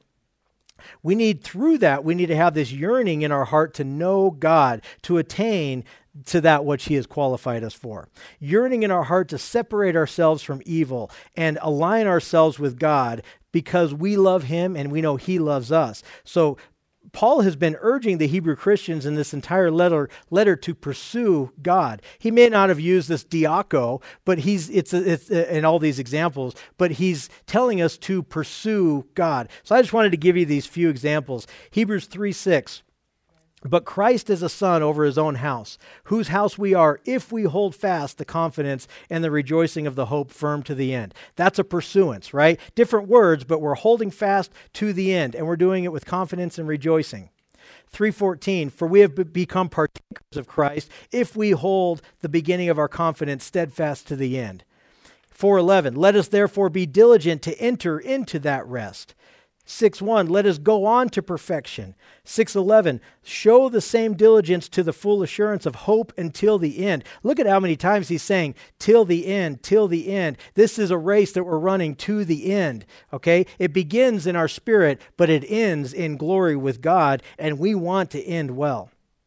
We need, through that, we need to have this yearning in our heart to know God, to attain to that which he has qualified us for. Yearning in our heart to separate ourselves from evil and align ourselves with God because we love him and we know he loves us. So Paul has been urging the Hebrew Christians in this entire letter, letter to pursue God. He may not have used this diako, but he's it's, it's in all these examples, but he's telling us to pursue God. So I just wanted to give you these few examples. Hebrews three six. But Christ is a son over his own house, whose house we are if we hold fast the confidence and the rejoicing of the hope firm to the end. That's a pursuance, right? Different words, but we're holding fast to the end, and we're doing it with confidence and rejoicing. three fourteen, for we have be- become partakers of Christ if we hold the beginning of our confidence steadfast to the end. four eleven, let us therefore be diligent to enter into that rest. six one, let us go on to perfection. six eleven, show the same diligence to the full assurance of hope until the end. Look at how many times he's saying, till the end, till the end. This is a race that we're running to the end, okay? It begins in our spirit, but it ends in glory with God, and we want to end well.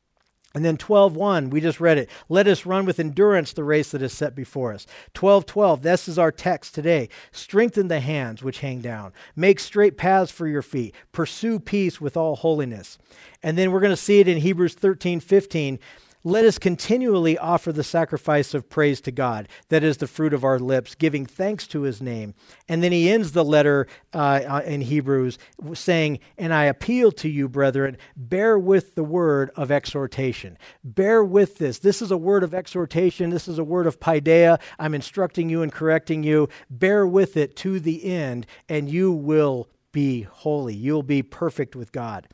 And then twelve one, we just read it. Let us run with endurance the race that is set before us. twelve twelve, this is our text today. Strengthen the hands which hang down. Make straight paths for your feet. Pursue peace with all holiness. And then we're going to see it in Hebrews thirteen fifteen. Let us continually offer the sacrifice of praise to God. That is the fruit of our lips, giving thanks to his name. And then he ends the letter uh, in Hebrews saying, and I appeal to you, brethren, bear with the word of exhortation. Bear with this. This is a word of exhortation. This is a word of paideia. I'm instructing you and correcting you. Bear with it to the end, and you will be holy. You'll be perfect with God.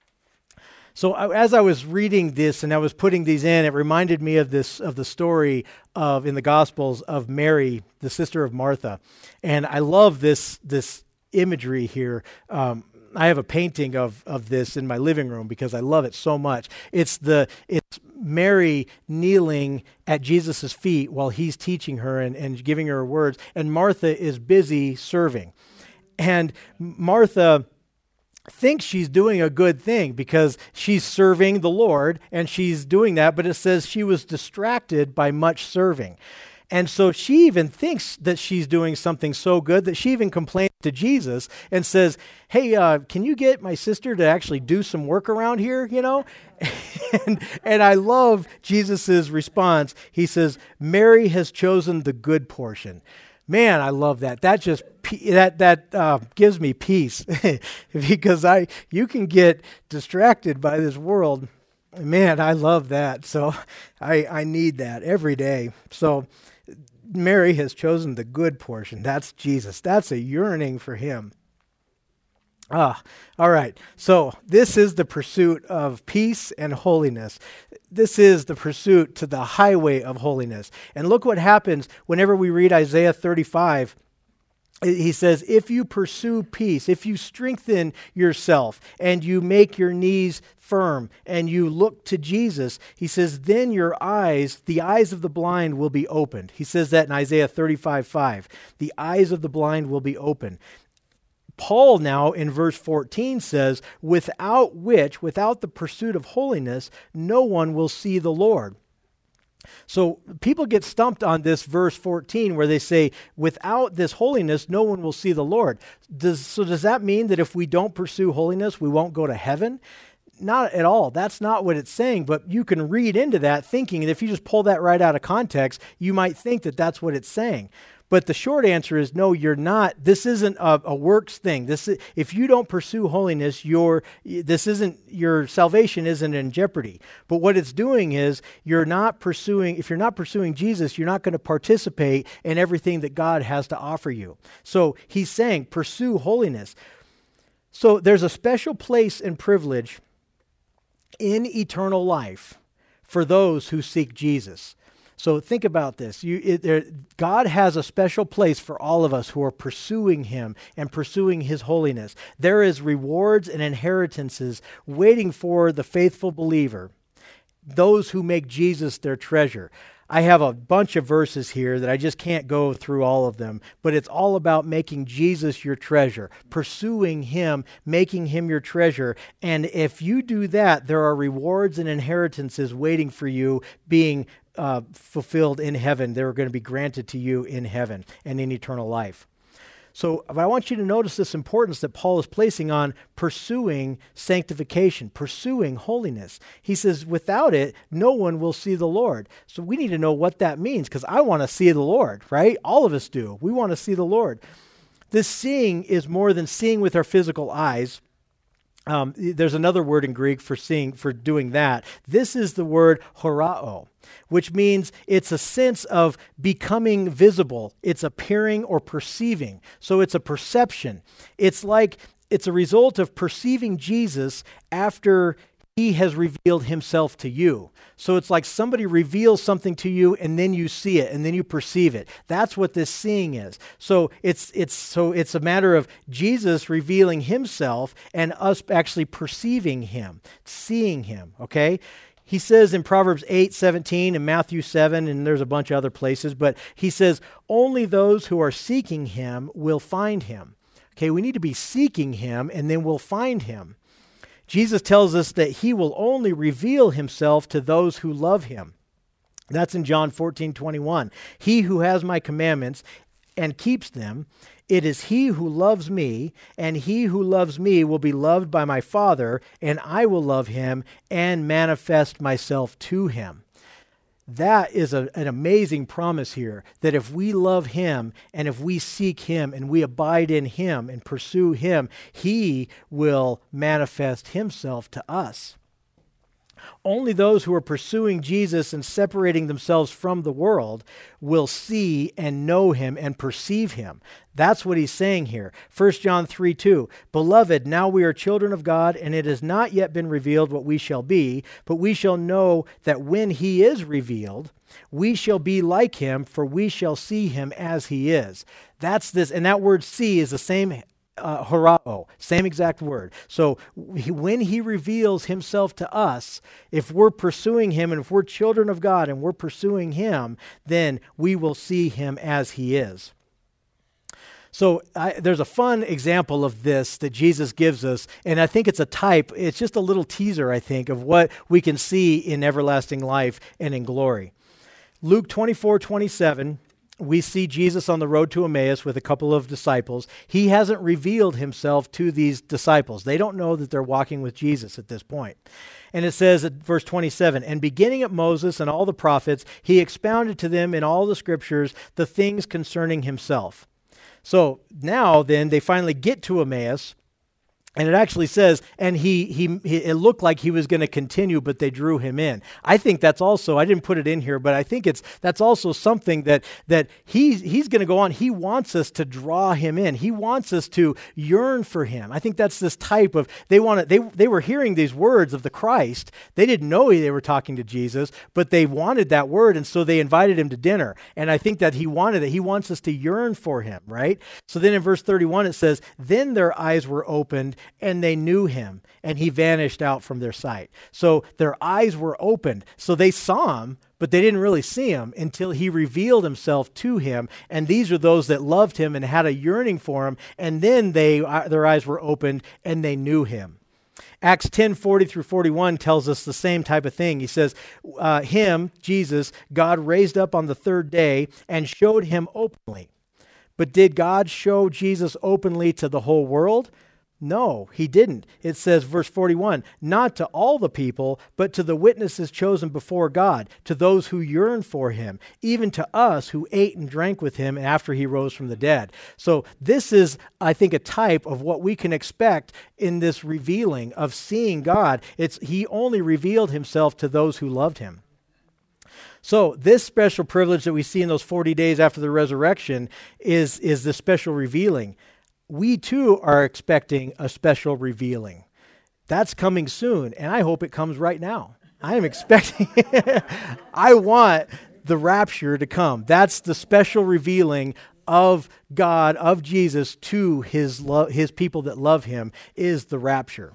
So as I was reading this and I was putting these in, it reminded me of this of the story of in the Gospels of Mary, the sister of Martha, and I love this this imagery here. Um, I have a painting of of this in my living room because I love it so much. It's the it's Mary kneeling at Jesus' feet while he's teaching her and, and giving her words, and Martha is busy serving, and Martha thinks she's doing a good thing because she's serving the Lord and she's doing that, but it says she was distracted by much serving. And so she even thinks that she's doing something so good that she even complains to Jesus and says, hey, uh, can you get my sister to actually do some work around here, you know? and, and I love Jesus's response. He says, Mary has chosen the good portion. Man, I love that. That just that that uh, gives me peace because I you can get distracted by this world. Man, I love that. So I I need that every day. So Mary has chosen the good portion. That's Jesus. That's a yearning for him. Ah, all right. So this is the pursuit of peace and holiness. This is the pursuit to the highway of holiness. And look what happens whenever we read Isaiah thirty-five. He says, if you pursue peace, if you strengthen yourself and you make your knees firm and you look to Jesus, he says, then your eyes, the eyes of the blind will be opened. He says that in Isaiah thirty-five five. The eyes of the blind will be opened. Paul now in verse fourteen says, without which, without the pursuit of holiness, no one will see the Lord. So people get stumped on this verse fourteen where they say, without this holiness, no one will see the Lord. Does, so does that mean that if we don't pursue holiness, we won't go to heaven? Not at all. That's not what it's saying, but you can read into that thinking, and if you just pull that right out of context, you might think that that's what it's saying. But the short answer is no, you're not. This isn't a, a works thing. This is, if you don't pursue holiness, your this isn't your salvation isn't in jeopardy. But what it's doing is you're not pursuing. If you're not pursuing Jesus, you're not going to participate in everything that God has to offer you. So he's saying pursue holiness. So there's a special place and privilege in eternal life for those who seek Jesus. So think about this. You, it, there, God has a special place for all of us who are pursuing him and pursuing his holiness. There is rewards and inheritances waiting for the faithful believer, those who make Jesus their treasure. I have a bunch of verses here that I just can't go through all of them, but it's all about making Jesus your treasure, pursuing him, making him your treasure. And if you do that, there are rewards and inheritances waiting for you being uh, fulfilled in heaven. They're going to be granted to you in heaven and in eternal life. So I want you to notice this importance that Paul is placing on pursuing sanctification, pursuing holiness. He says, without it, no one will see the Lord. So we need to know what that means, because I want to see the Lord, right? All of us do. We want to see the Lord. This seeing is more than seeing with our physical eyes. Um, there's another word in Greek for seeing, for doing that. This is the word horao, which means it's a sense of becoming visible. It's appearing or perceiving. So it's a perception. It's like it's a result of perceiving Jesus after he has revealed himself to you. So it's like somebody reveals something to you and then you see it and then you perceive it. That's what this seeing is. So it's it's so it's a matter of Jesus revealing himself and us actually perceiving him, seeing him, okay? He says in Proverbs eight seventeen and Matthew seven, and there's a bunch of other places, but he says, only those who are seeking him will find him. Okay, we need to be seeking him and then we'll find him. Jesus tells us that he will only reveal himself to those who love him. That's in John fourteen twenty-one. He who has my commandments and keeps them, it is he who loves me, and he who loves me will be loved by my Father, and I will love him and manifest myself to him. That is a, an amazing promise here, that if we love him and if we seek him and we abide in him and pursue him, he will manifest himself to us. Only those who are pursuing Jesus and separating themselves from the world will see and know him and perceive him. That's what he's saying here. First John three two, Beloved, now we are children of God, and it has not yet been revealed what we shall be, but we shall know that when he is revealed, we shall be like him, for we shall see him as he is. That's this, and that word see is the same Uh, horao, same exact word. So he, when he reveals himself to us, if we're pursuing him and if we're children of God and we're pursuing him, then we will see him as he is. So I, there's a fun example of this that Jesus gives us, and I think it's a type, it's just a little teaser, I think, of what we can see in everlasting life and in glory. Luke twenty-four twenty-seven, we see Jesus on the road to Emmaus with a couple of disciples. He hasn't revealed himself to these disciples. They don't know that they're walking with Jesus at this point. And it says at verse twenty-seven, And beginning at Moses and all the prophets, he expounded to them in all the scriptures the things concerning himself. So now then they finally get to Emmaus. And it actually says, and he, he, he it looked like he was going to continue, but they drew him in. I think that's also, I didn't put it in here, but I think it's, that's also something that, that he's, he's going to go on. He wants us to draw him in. He wants us to yearn for him. I think that's this type of, they want to, they, they were hearing these words of the Christ. They didn't know they were talking to Jesus, but they wanted that word. And so they invited him to dinner. And I think that he wanted it. He wants us to yearn for him, right? So then in verse thirty-one, it says, then their eyes were opened and they knew him, and he vanished out from their sight. So their eyes were opened. So they saw him, but they didn't really see him until he revealed himself to him. And these are those that loved him and had a yearning for him. And then they uh, their eyes were opened and they knew him. Acts ten, forty through forty-one tells us the same type of thing. He says, uh, him, Jesus, God raised up on the third day and showed him openly. But did God show Jesus openly to the whole world? No, he didn't. It says, verse forty-one, not to all the people, but to the witnesses chosen before God, to those who yearn for him, even to us who ate and drank with him after he rose from the dead. So this is, I think, a type of what we can expect in this revealing of seeing God. It's he only revealed himself to those who loved him. So this special privilege that we see in those forty days after the resurrection is, is the special revealing. We too are expecting a special revealing. That's coming soon, and I hope it comes right now. I am expecting, I want the rapture to come. That's the special revealing of God, of Jesus to his lo- his people that love him, is the rapture.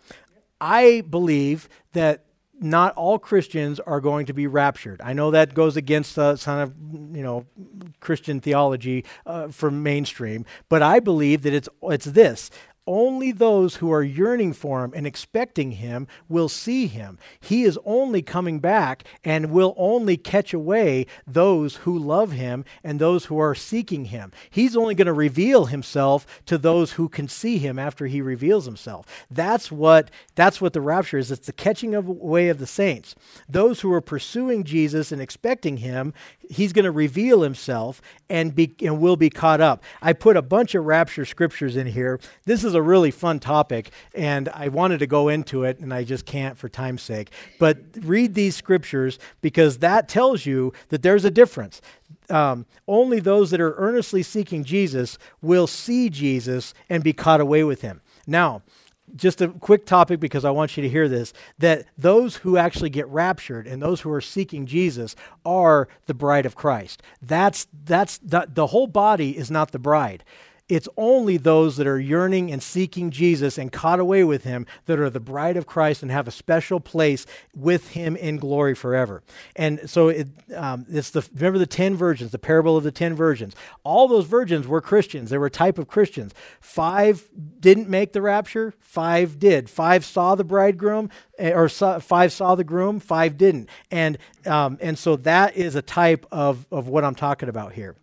I believe that not all Christians are going to be raptured. I know that goes against uh, kind of, you know, Christian theology uh, from mainstream, but I believe that it's it's this. Only those who are yearning for him and expecting him will see him. He is only coming back and will only catch away those who love him and those who are seeking him. He's only going to reveal himself to those who can see him after he reveals himself. That's what that's what the rapture is. It's the catching of away of the saints. Those who are pursuing Jesus and expecting him, he's going to reveal himself and be and will be caught up. I put a bunch of rapture scriptures in here. This is a really fun topic, and I wanted to go into it, and I just can't for time's sake. But read these scriptures, because that tells you that there's a difference. Um, only those that are earnestly seeking Jesus will see Jesus and be caught away with him. Now, just a quick topic, because I want you to hear this, that those who actually get raptured and those who are seeking Jesus are the bride of Christ. That's, that's the, the whole body is not the bride. It's only those that are yearning and seeking Jesus and caught away with him that are the bride of Christ and have a special place with him in glory forever. And so it, um, it's the remember the ten virgins, the parable of the ten virgins. All those virgins were Christians. They were a type of Christians. Five didn't make the rapture. Five did. Five saw the bridegroom, or saw, five saw the groom. Five didn't. And um, and so that is a type of of what I'm talking about here.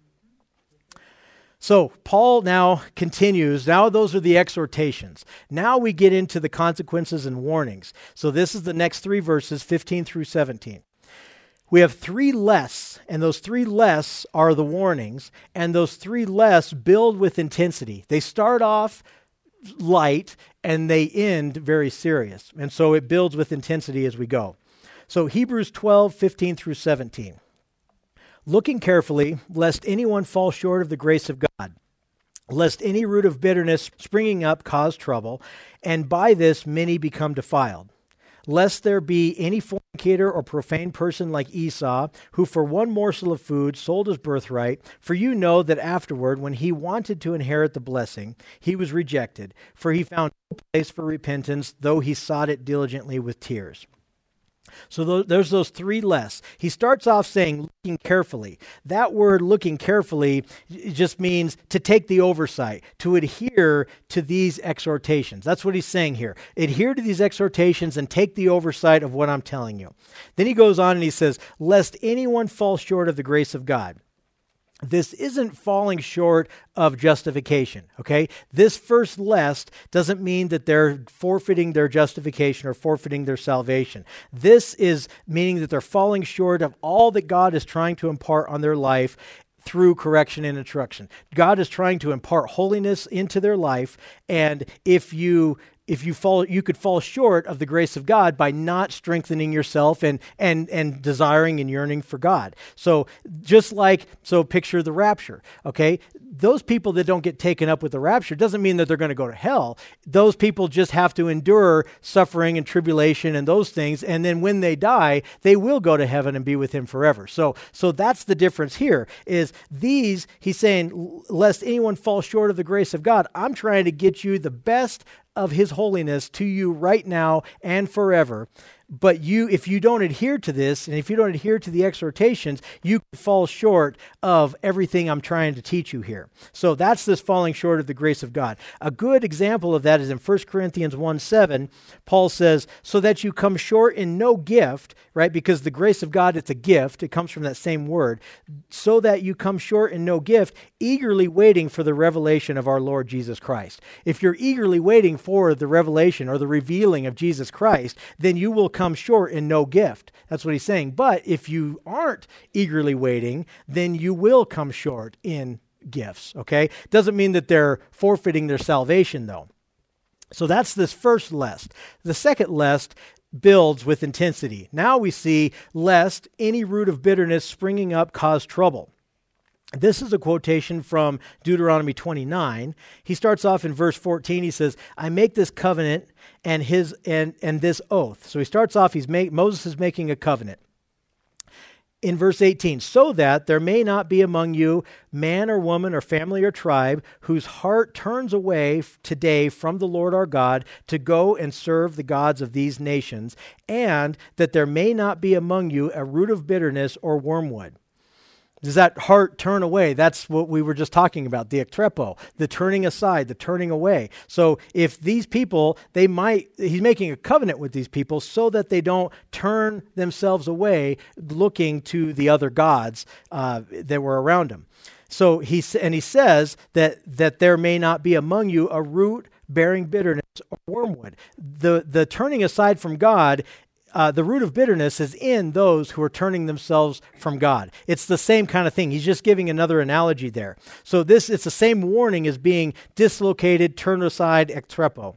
So Paul now continues. Now those are the exhortations. Now we get into the consequences and warnings. So this is the next three verses, fifteen through seventeen. We have three less, and those three less are the warnings, and those three less build with intensity. They start off light, and they end very serious. And so it builds with intensity as we go. So Hebrews twelve, fifteen through seventeen. Looking carefully, lest anyone fall short of the grace of God, lest any root of bitterness springing up cause trouble, and by this many become defiled. Lest there be any fornicator or profane person like Esau, who for one morsel of food sold his birthright, for you know that afterward, when he wanted to inherit the blessing, he was rejected, for he found no place for repentance, though he sought it diligently with tears. So there's those three less. He starts off saying looking carefully. That word looking carefully just means to take the oversight, to adhere to these exhortations. That's what he's saying here. Adhere to these exhortations and take the oversight of what I'm telling you. Then he goes on and he says, lest anyone fall short of the grace of God. This isn't falling short of justification, okay? This first lest doesn't mean that they're forfeiting their justification or forfeiting their salvation. This is meaning that they're falling short of all that God is trying to impart on their life through correction and instruction. God is trying to impart holiness into their life, and if you if you fall, you could fall short of the grace of God by not strengthening yourself and and and desiring and yearning for God. So just like, so picture the rapture, okay? Those people that don't get taken up with the rapture doesn't mean that they're going to go to hell. Those people just have to endure suffering and tribulation and those things, and then when they die, they will go to heaven and be with him forever. So so that's the difference here, is these, he's saying, lest anyone fall short of the grace of God, I'm trying to get you the best of his holiness to you right now and forever. But you, if you don't adhere to this, and if you don't adhere to the exhortations, you fall short of everything I'm trying to teach you here. So that's this falling short of the grace of God. A good example of that is in First Corinthians one seven. Paul says, so that you come short in no gift, right? Because the grace of God, it's a gift. It comes from that same word. So that you come short in no gift, eagerly waiting for the revelation of our Lord Jesus Christ. If you're eagerly waiting for the revelation or the revealing of Jesus Christ, then you will come short in no gift. That's what he's saying. But if you aren't eagerly waiting, then you will come short in gifts, okay? Doesn't mean that they're forfeiting their salvation, though. So that's this first lest. The second lest builds with intensity. Now we see, lest any root of bitterness springing up cause trouble. This is a quotation from Deuteronomy twenty-nine. He starts off in verse fourteen. He says, I make this covenant and his and, and this oath. So he starts off, he's make, Moses is making a covenant. In verse eighteen, so that there may not be among you man or woman or family or tribe whose heart turns away today from the Lord our God to go and serve the gods of these nations, and that there may not be among you a root of bitterness or wormwood. Does that heart turn away? That's what we were just talking about, the ektrepo, the turning aside, the turning away. So if these people, they might, he's making a covenant with these people so that they don't turn themselves away looking to the other gods uh, that were around them. So he, and he says that, that there may not be among you a root bearing bitterness or wormwood. The, the turning aside from God, Uh, the root of bitterness is in those who are turning themselves from God. It's the same kind of thing. He's just giving another analogy there. So this, it's the same warning as being dislocated, turned aside, ektrepo.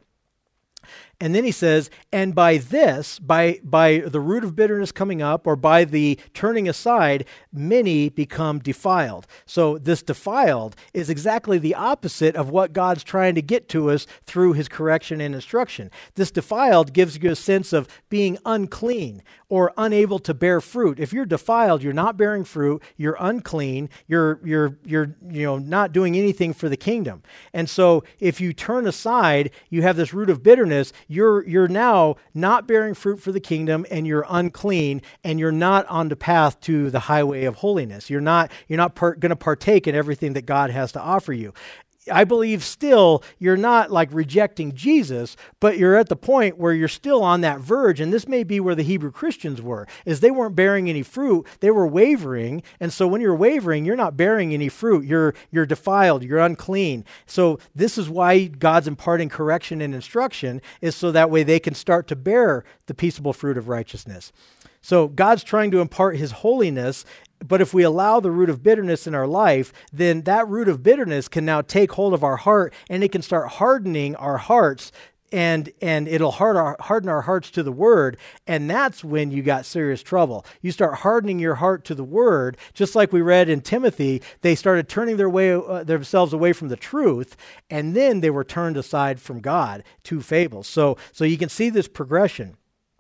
And then he says, and by this, by, by the root of bitterness coming up, or by the turning aside, many become defiled. So this defiled is exactly the opposite of what God's trying to get to us through his correction and instruction. This defiled gives you a sense of being unclean or unable to bear fruit. If you're defiled, you're not bearing fruit, you're unclean, you're, you're, you're, you know, not doing anything for the kingdom. And so if you turn aside, you have this root of bitterness, You're you're now not bearing fruit for the kingdom, and you're unclean, and you're not on the path to the highway of holiness. You're not you're not par- going to partake in everything that God has to offer you. I believe still you're not like rejecting Jesus, but you're at the point where you're still on that verge, and this may be where the Hebrew Christians were, is they weren't bearing any fruit, they were wavering, and so when you're wavering, you're not bearing any fruit, you're you're defiled, you're unclean. So this is why God's imparting correction and instruction, is so that way they can start to bear the peaceable fruit of righteousness. So God's trying to impart his holiness, but if we allow the root of bitterness in our life, then that root of bitterness can now take hold of our heart, and it can start hardening our hearts, and and it'll hard our, harden our hearts to the word, and that's when you got serious trouble. You start hardening your heart to the word, just like we read in Timothy. They started turning their way uh, themselves away from the truth, and then they were turned aside from God to fables. So so you can see this progression.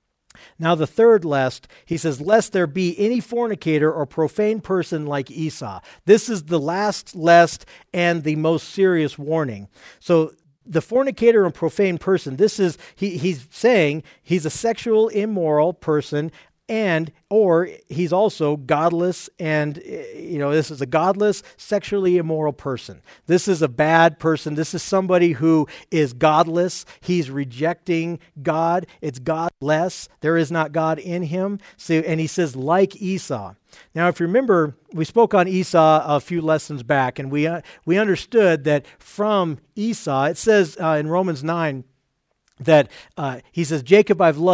Now the third lest, he says, lest there be any fornicator or profane person like Esau. This is the last lest and the most serious warning. So the fornicator and profane person, this is, he, he's saying he's a sexual immoral person, and or he's also godless, and you know, this is a godless, sexually immoral person. This is a bad person. This is somebody who is godless. He's rejecting God. It's godless. There is not God in him. So, and he says, like Esau. Now, if you remember, we spoke on Esau a few lessons back, and we uh, we understood that from Esau, it says uh, in Romans nine, that uh, he says, Jacob I've loved, but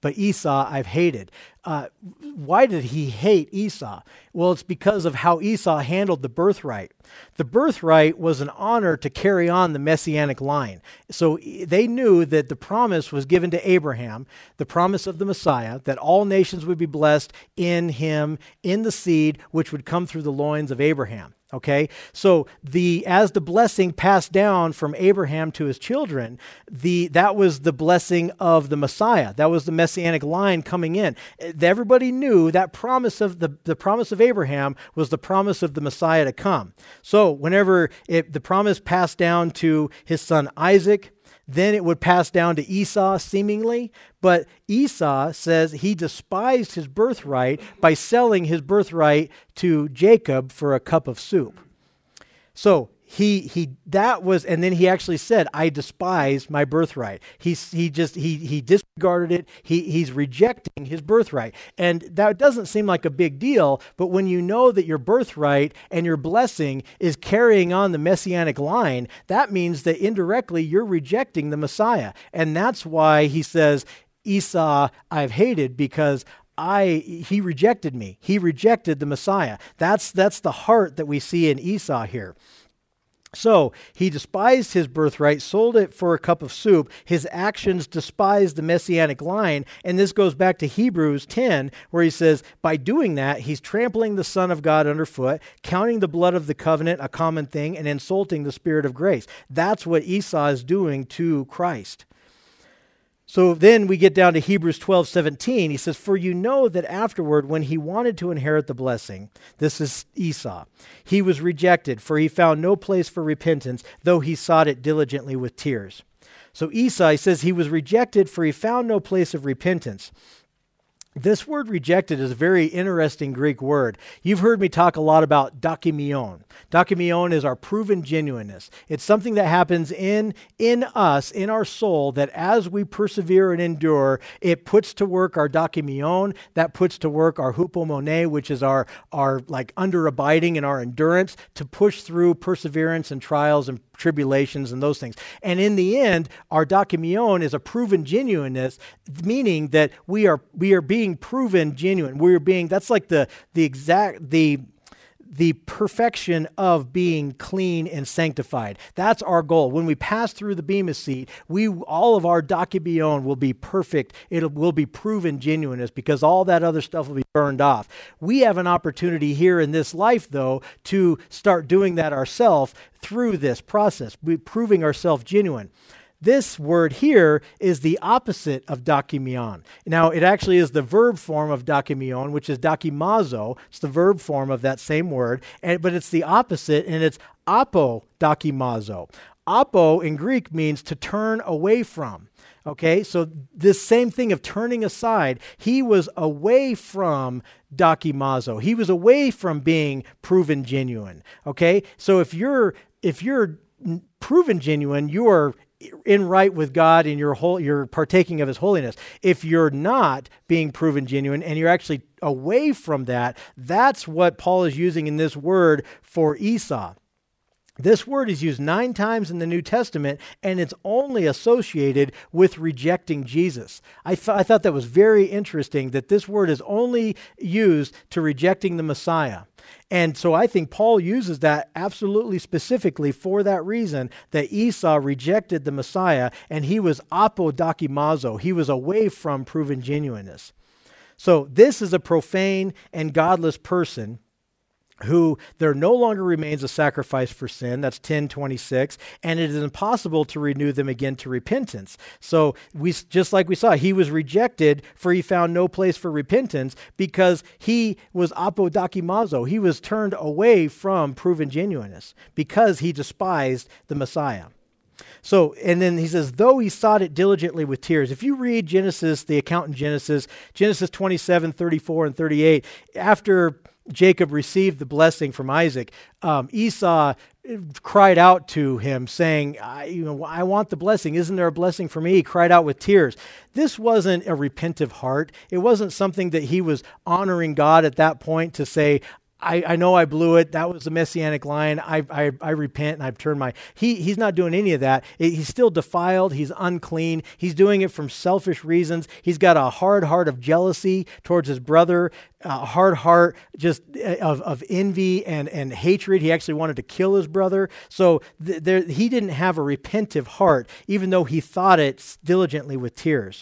but Esau I've hated. Uh, why did he hate Esau? Well, it's because of how Esau handled the birthright. The birthright was an honor to carry on the messianic line. So they knew that the promise was given to Abraham, the promise of the Messiah, that all nations would be blessed in him, in the seed, which would come through the loins of Abraham. Okay, so the as the blessing passed down from Abraham to his children, the that was the blessing of the Messiah. That was the messianic line coming in. Everybody knew that promise of the, the promise of Abraham was the promise of the Messiah to come. So whenever it, the promise passed down to his son Isaac, then it would pass down to Esau, seemingly. But Esau says he despised his birthright by selling his birthright to Jacob for a cup of soup. So he he that was, and then he actually said, "I despise my birthright." He he just he he disregarded it. He he's rejecting his birthright, and that doesn't seem like a big deal. But when you know that your birthright and your blessing is carrying on the messianic line, that means that indirectly you're rejecting the Messiah, and that's why he says, "Esau I've hated," because I he rejected me. He rejected the Messiah. That's that's the heart that we see in Esau here. So he despised his birthright, sold it for a cup of soup. His actions despised the messianic line. And this goes back to Hebrews ten, where he says, by doing that, he's trampling the Son of God underfoot, counting the blood of the covenant a common thing, and insulting the Spirit of grace. That's what Esau is doing to Christ. So then we get down to Hebrews twelve seventeen. He says, for you know that afterward, when he wanted to inherit the blessing, this is Esau, he was rejected, for he found no place for repentance, though he sought it diligently with tears. So Esau, he says, he was rejected, for he found no place of repentance. This word rejected is a very interesting Greek word. You've heard me talk a lot about dokimion. Dokimion is our proven genuineness. It's something that happens in, in us, in our soul, that as we persevere and endure, it puts to work our dokimion, that puts to work our hupomone, which is our, our like under abiding and our endurance to push through perseverance and trials and tribulations and those things. And in the end, our dokimion is a proven genuineness, meaning that we are we are being proven genuine. We're being, that's like the the exact the the perfection of being clean and sanctified. That's our goal. When we pass through the bema seat, we all of our dokimion will be perfect. It will be proven genuineness because all that other stuff will be burned off. We have an opportunity here in this life, though, to start doing that ourselves through this process, we proving ourselves genuine. This word here is the opposite of dokimion. Now, it actually is the verb form of dokimion, which is dokimazo. It's the verb form of that same word, and, but it's the opposite, and it's apodokimazo. Apo in Greek means to turn away from. Okay, so this same thing of turning aside, he was away from dokimazo. He was away from being proven genuine. Okay, so if you're if you're proven genuine, you are in right with God and you're whole, you're partaking of his holiness. If you're not being proven genuine and you're actually away from that, that's what Paul is using in this word for Esau. This word is used nine times in the New Testament, and it's only associated with rejecting Jesus. I, th- I thought that was very interesting that this word is only used to rejecting the Messiah. And so I think Paul uses that absolutely specifically for that reason, that Esau rejected the Messiah, and he was apodokimazo. He was away from proven genuineness. So this is a profane and godless person who there no longer remains a sacrifice for sin. That's ten twenty-six, and it is impossible to renew them again to repentance. So we, just like we saw, he was rejected, for he found no place for repentance because he was apodokimazo. He was turned away from proven genuineness because he despised the Messiah. So, and then he says, though he sought it diligently with tears. If you read Genesis, the account in Genesis, Genesis twenty-seven, thirty-four, and thirty-eight, after Jacob received the blessing from Isaac, um, Esau cried out to him saying, I, you know, I want the blessing. Isn't there a blessing for me? He cried out with tears. This wasn't a repentive heart. It wasn't something that he was honoring God at that point to say, I, I know I blew it. That was the messianic line. I, I, I repent and I've turned my... He, he's not doing any of that. He's still defiled. He's unclean. He's doing it from selfish reasons. He's got a hard heart of jealousy towards his brother, a hard heart just of, of envy and, and hatred. He actually wanted to kill his brother. So th- there, he didn't have a repentive heart, even though he thought it diligently with tears.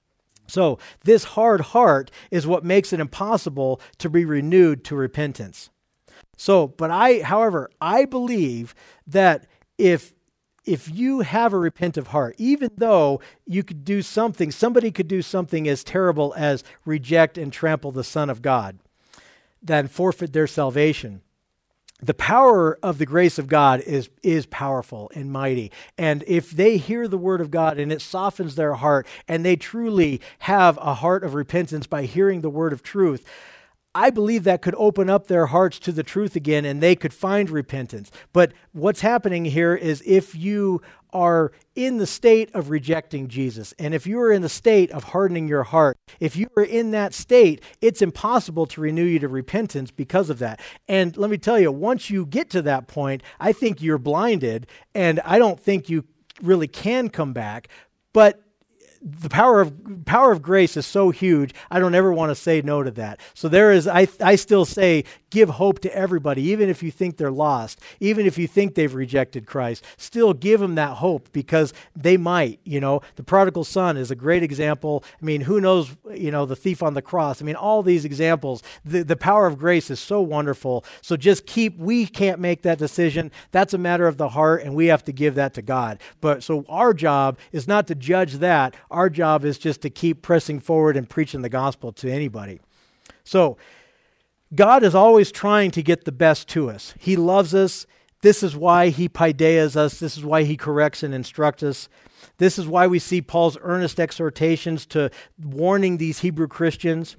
So this hard heart is what makes it impossible to be renewed to repentance. So, but I, however, I believe that if if you have a repentive heart, even though you could do something, somebody could do something as terrible as reject and trample the Son of God, then forfeit their salvation. The power of the grace of God is, is powerful and mighty. And if they hear the word of God and it softens their heart and they truly have a heart of repentance by hearing the word of truth, I believe that could open up their hearts to the truth again and they could find repentance. But what's happening here is if you are in the state of rejecting Jesus, and if you are in the state of hardening your heart, if you are in that state, it's impossible to renew you to repentance because of that. And let me tell you, once you get to that point, I think you're blinded, and I don't think you really can come back. But the power of power of grace is so huge, I don't ever want to say no to that. So there is, I I still say, give hope to everybody, even if you think they're lost, even if you think they've rejected Christ, still give them that hope because they might, you know. The prodigal son is a great example. I mean, who knows, you know, the thief on the cross. I mean, all these examples, the, the power of grace is so wonderful. So just keep, we can't make that decision. That's a matter of the heart, and we have to give that to God. But so our job is not to judge that. Our job is just to keep pressing forward and preaching the gospel to anybody. So God is always trying to get the best to us. He loves us. This is why he paideas us. This is why he corrects and instructs us. This is why we see Paul's earnest exhortations to warning these Hebrew Christians.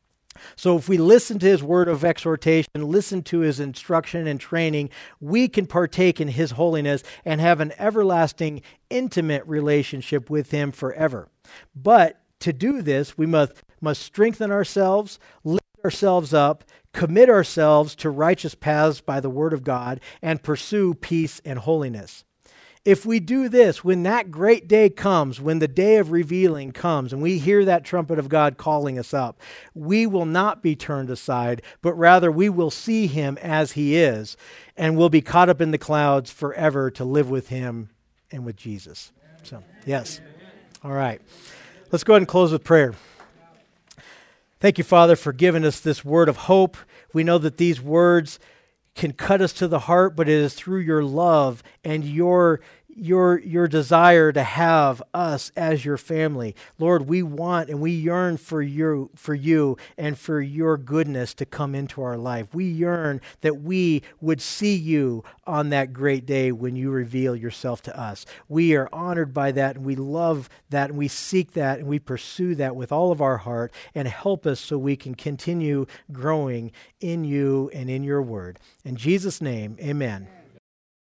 So if we listen to his word of exhortation, listen to his instruction and training, we can partake in his holiness and have an everlasting, intimate relationship with him forever. But to do this, we must, must strengthen ourselves, lift ourselves up, commit ourselves to righteous paths by the word of God, and pursue peace and holiness. If we do this, when that great day comes, when the day of revealing comes, and we hear that trumpet of God calling us up, we will not be turned aside, but rather we will see him as he is, and we'll be caught up in the clouds forever to live with him and with Jesus. So, yes. All right. Let's go ahead and close with prayer. Thank you, Father, for giving us this word of hope. We know that these words can cut us to the heart, but it is through your love and your your your desire to have us as your family. Lord, we want and we yearn for you, for you and for your goodness to come into our life. We yearn that we would see you on that great day when you reveal yourself to us. We are honored by that, and we love that, and we seek that, and we pursue that with all of our heart, and help us so we can continue growing in you and in your word. In Jesus' name, amen.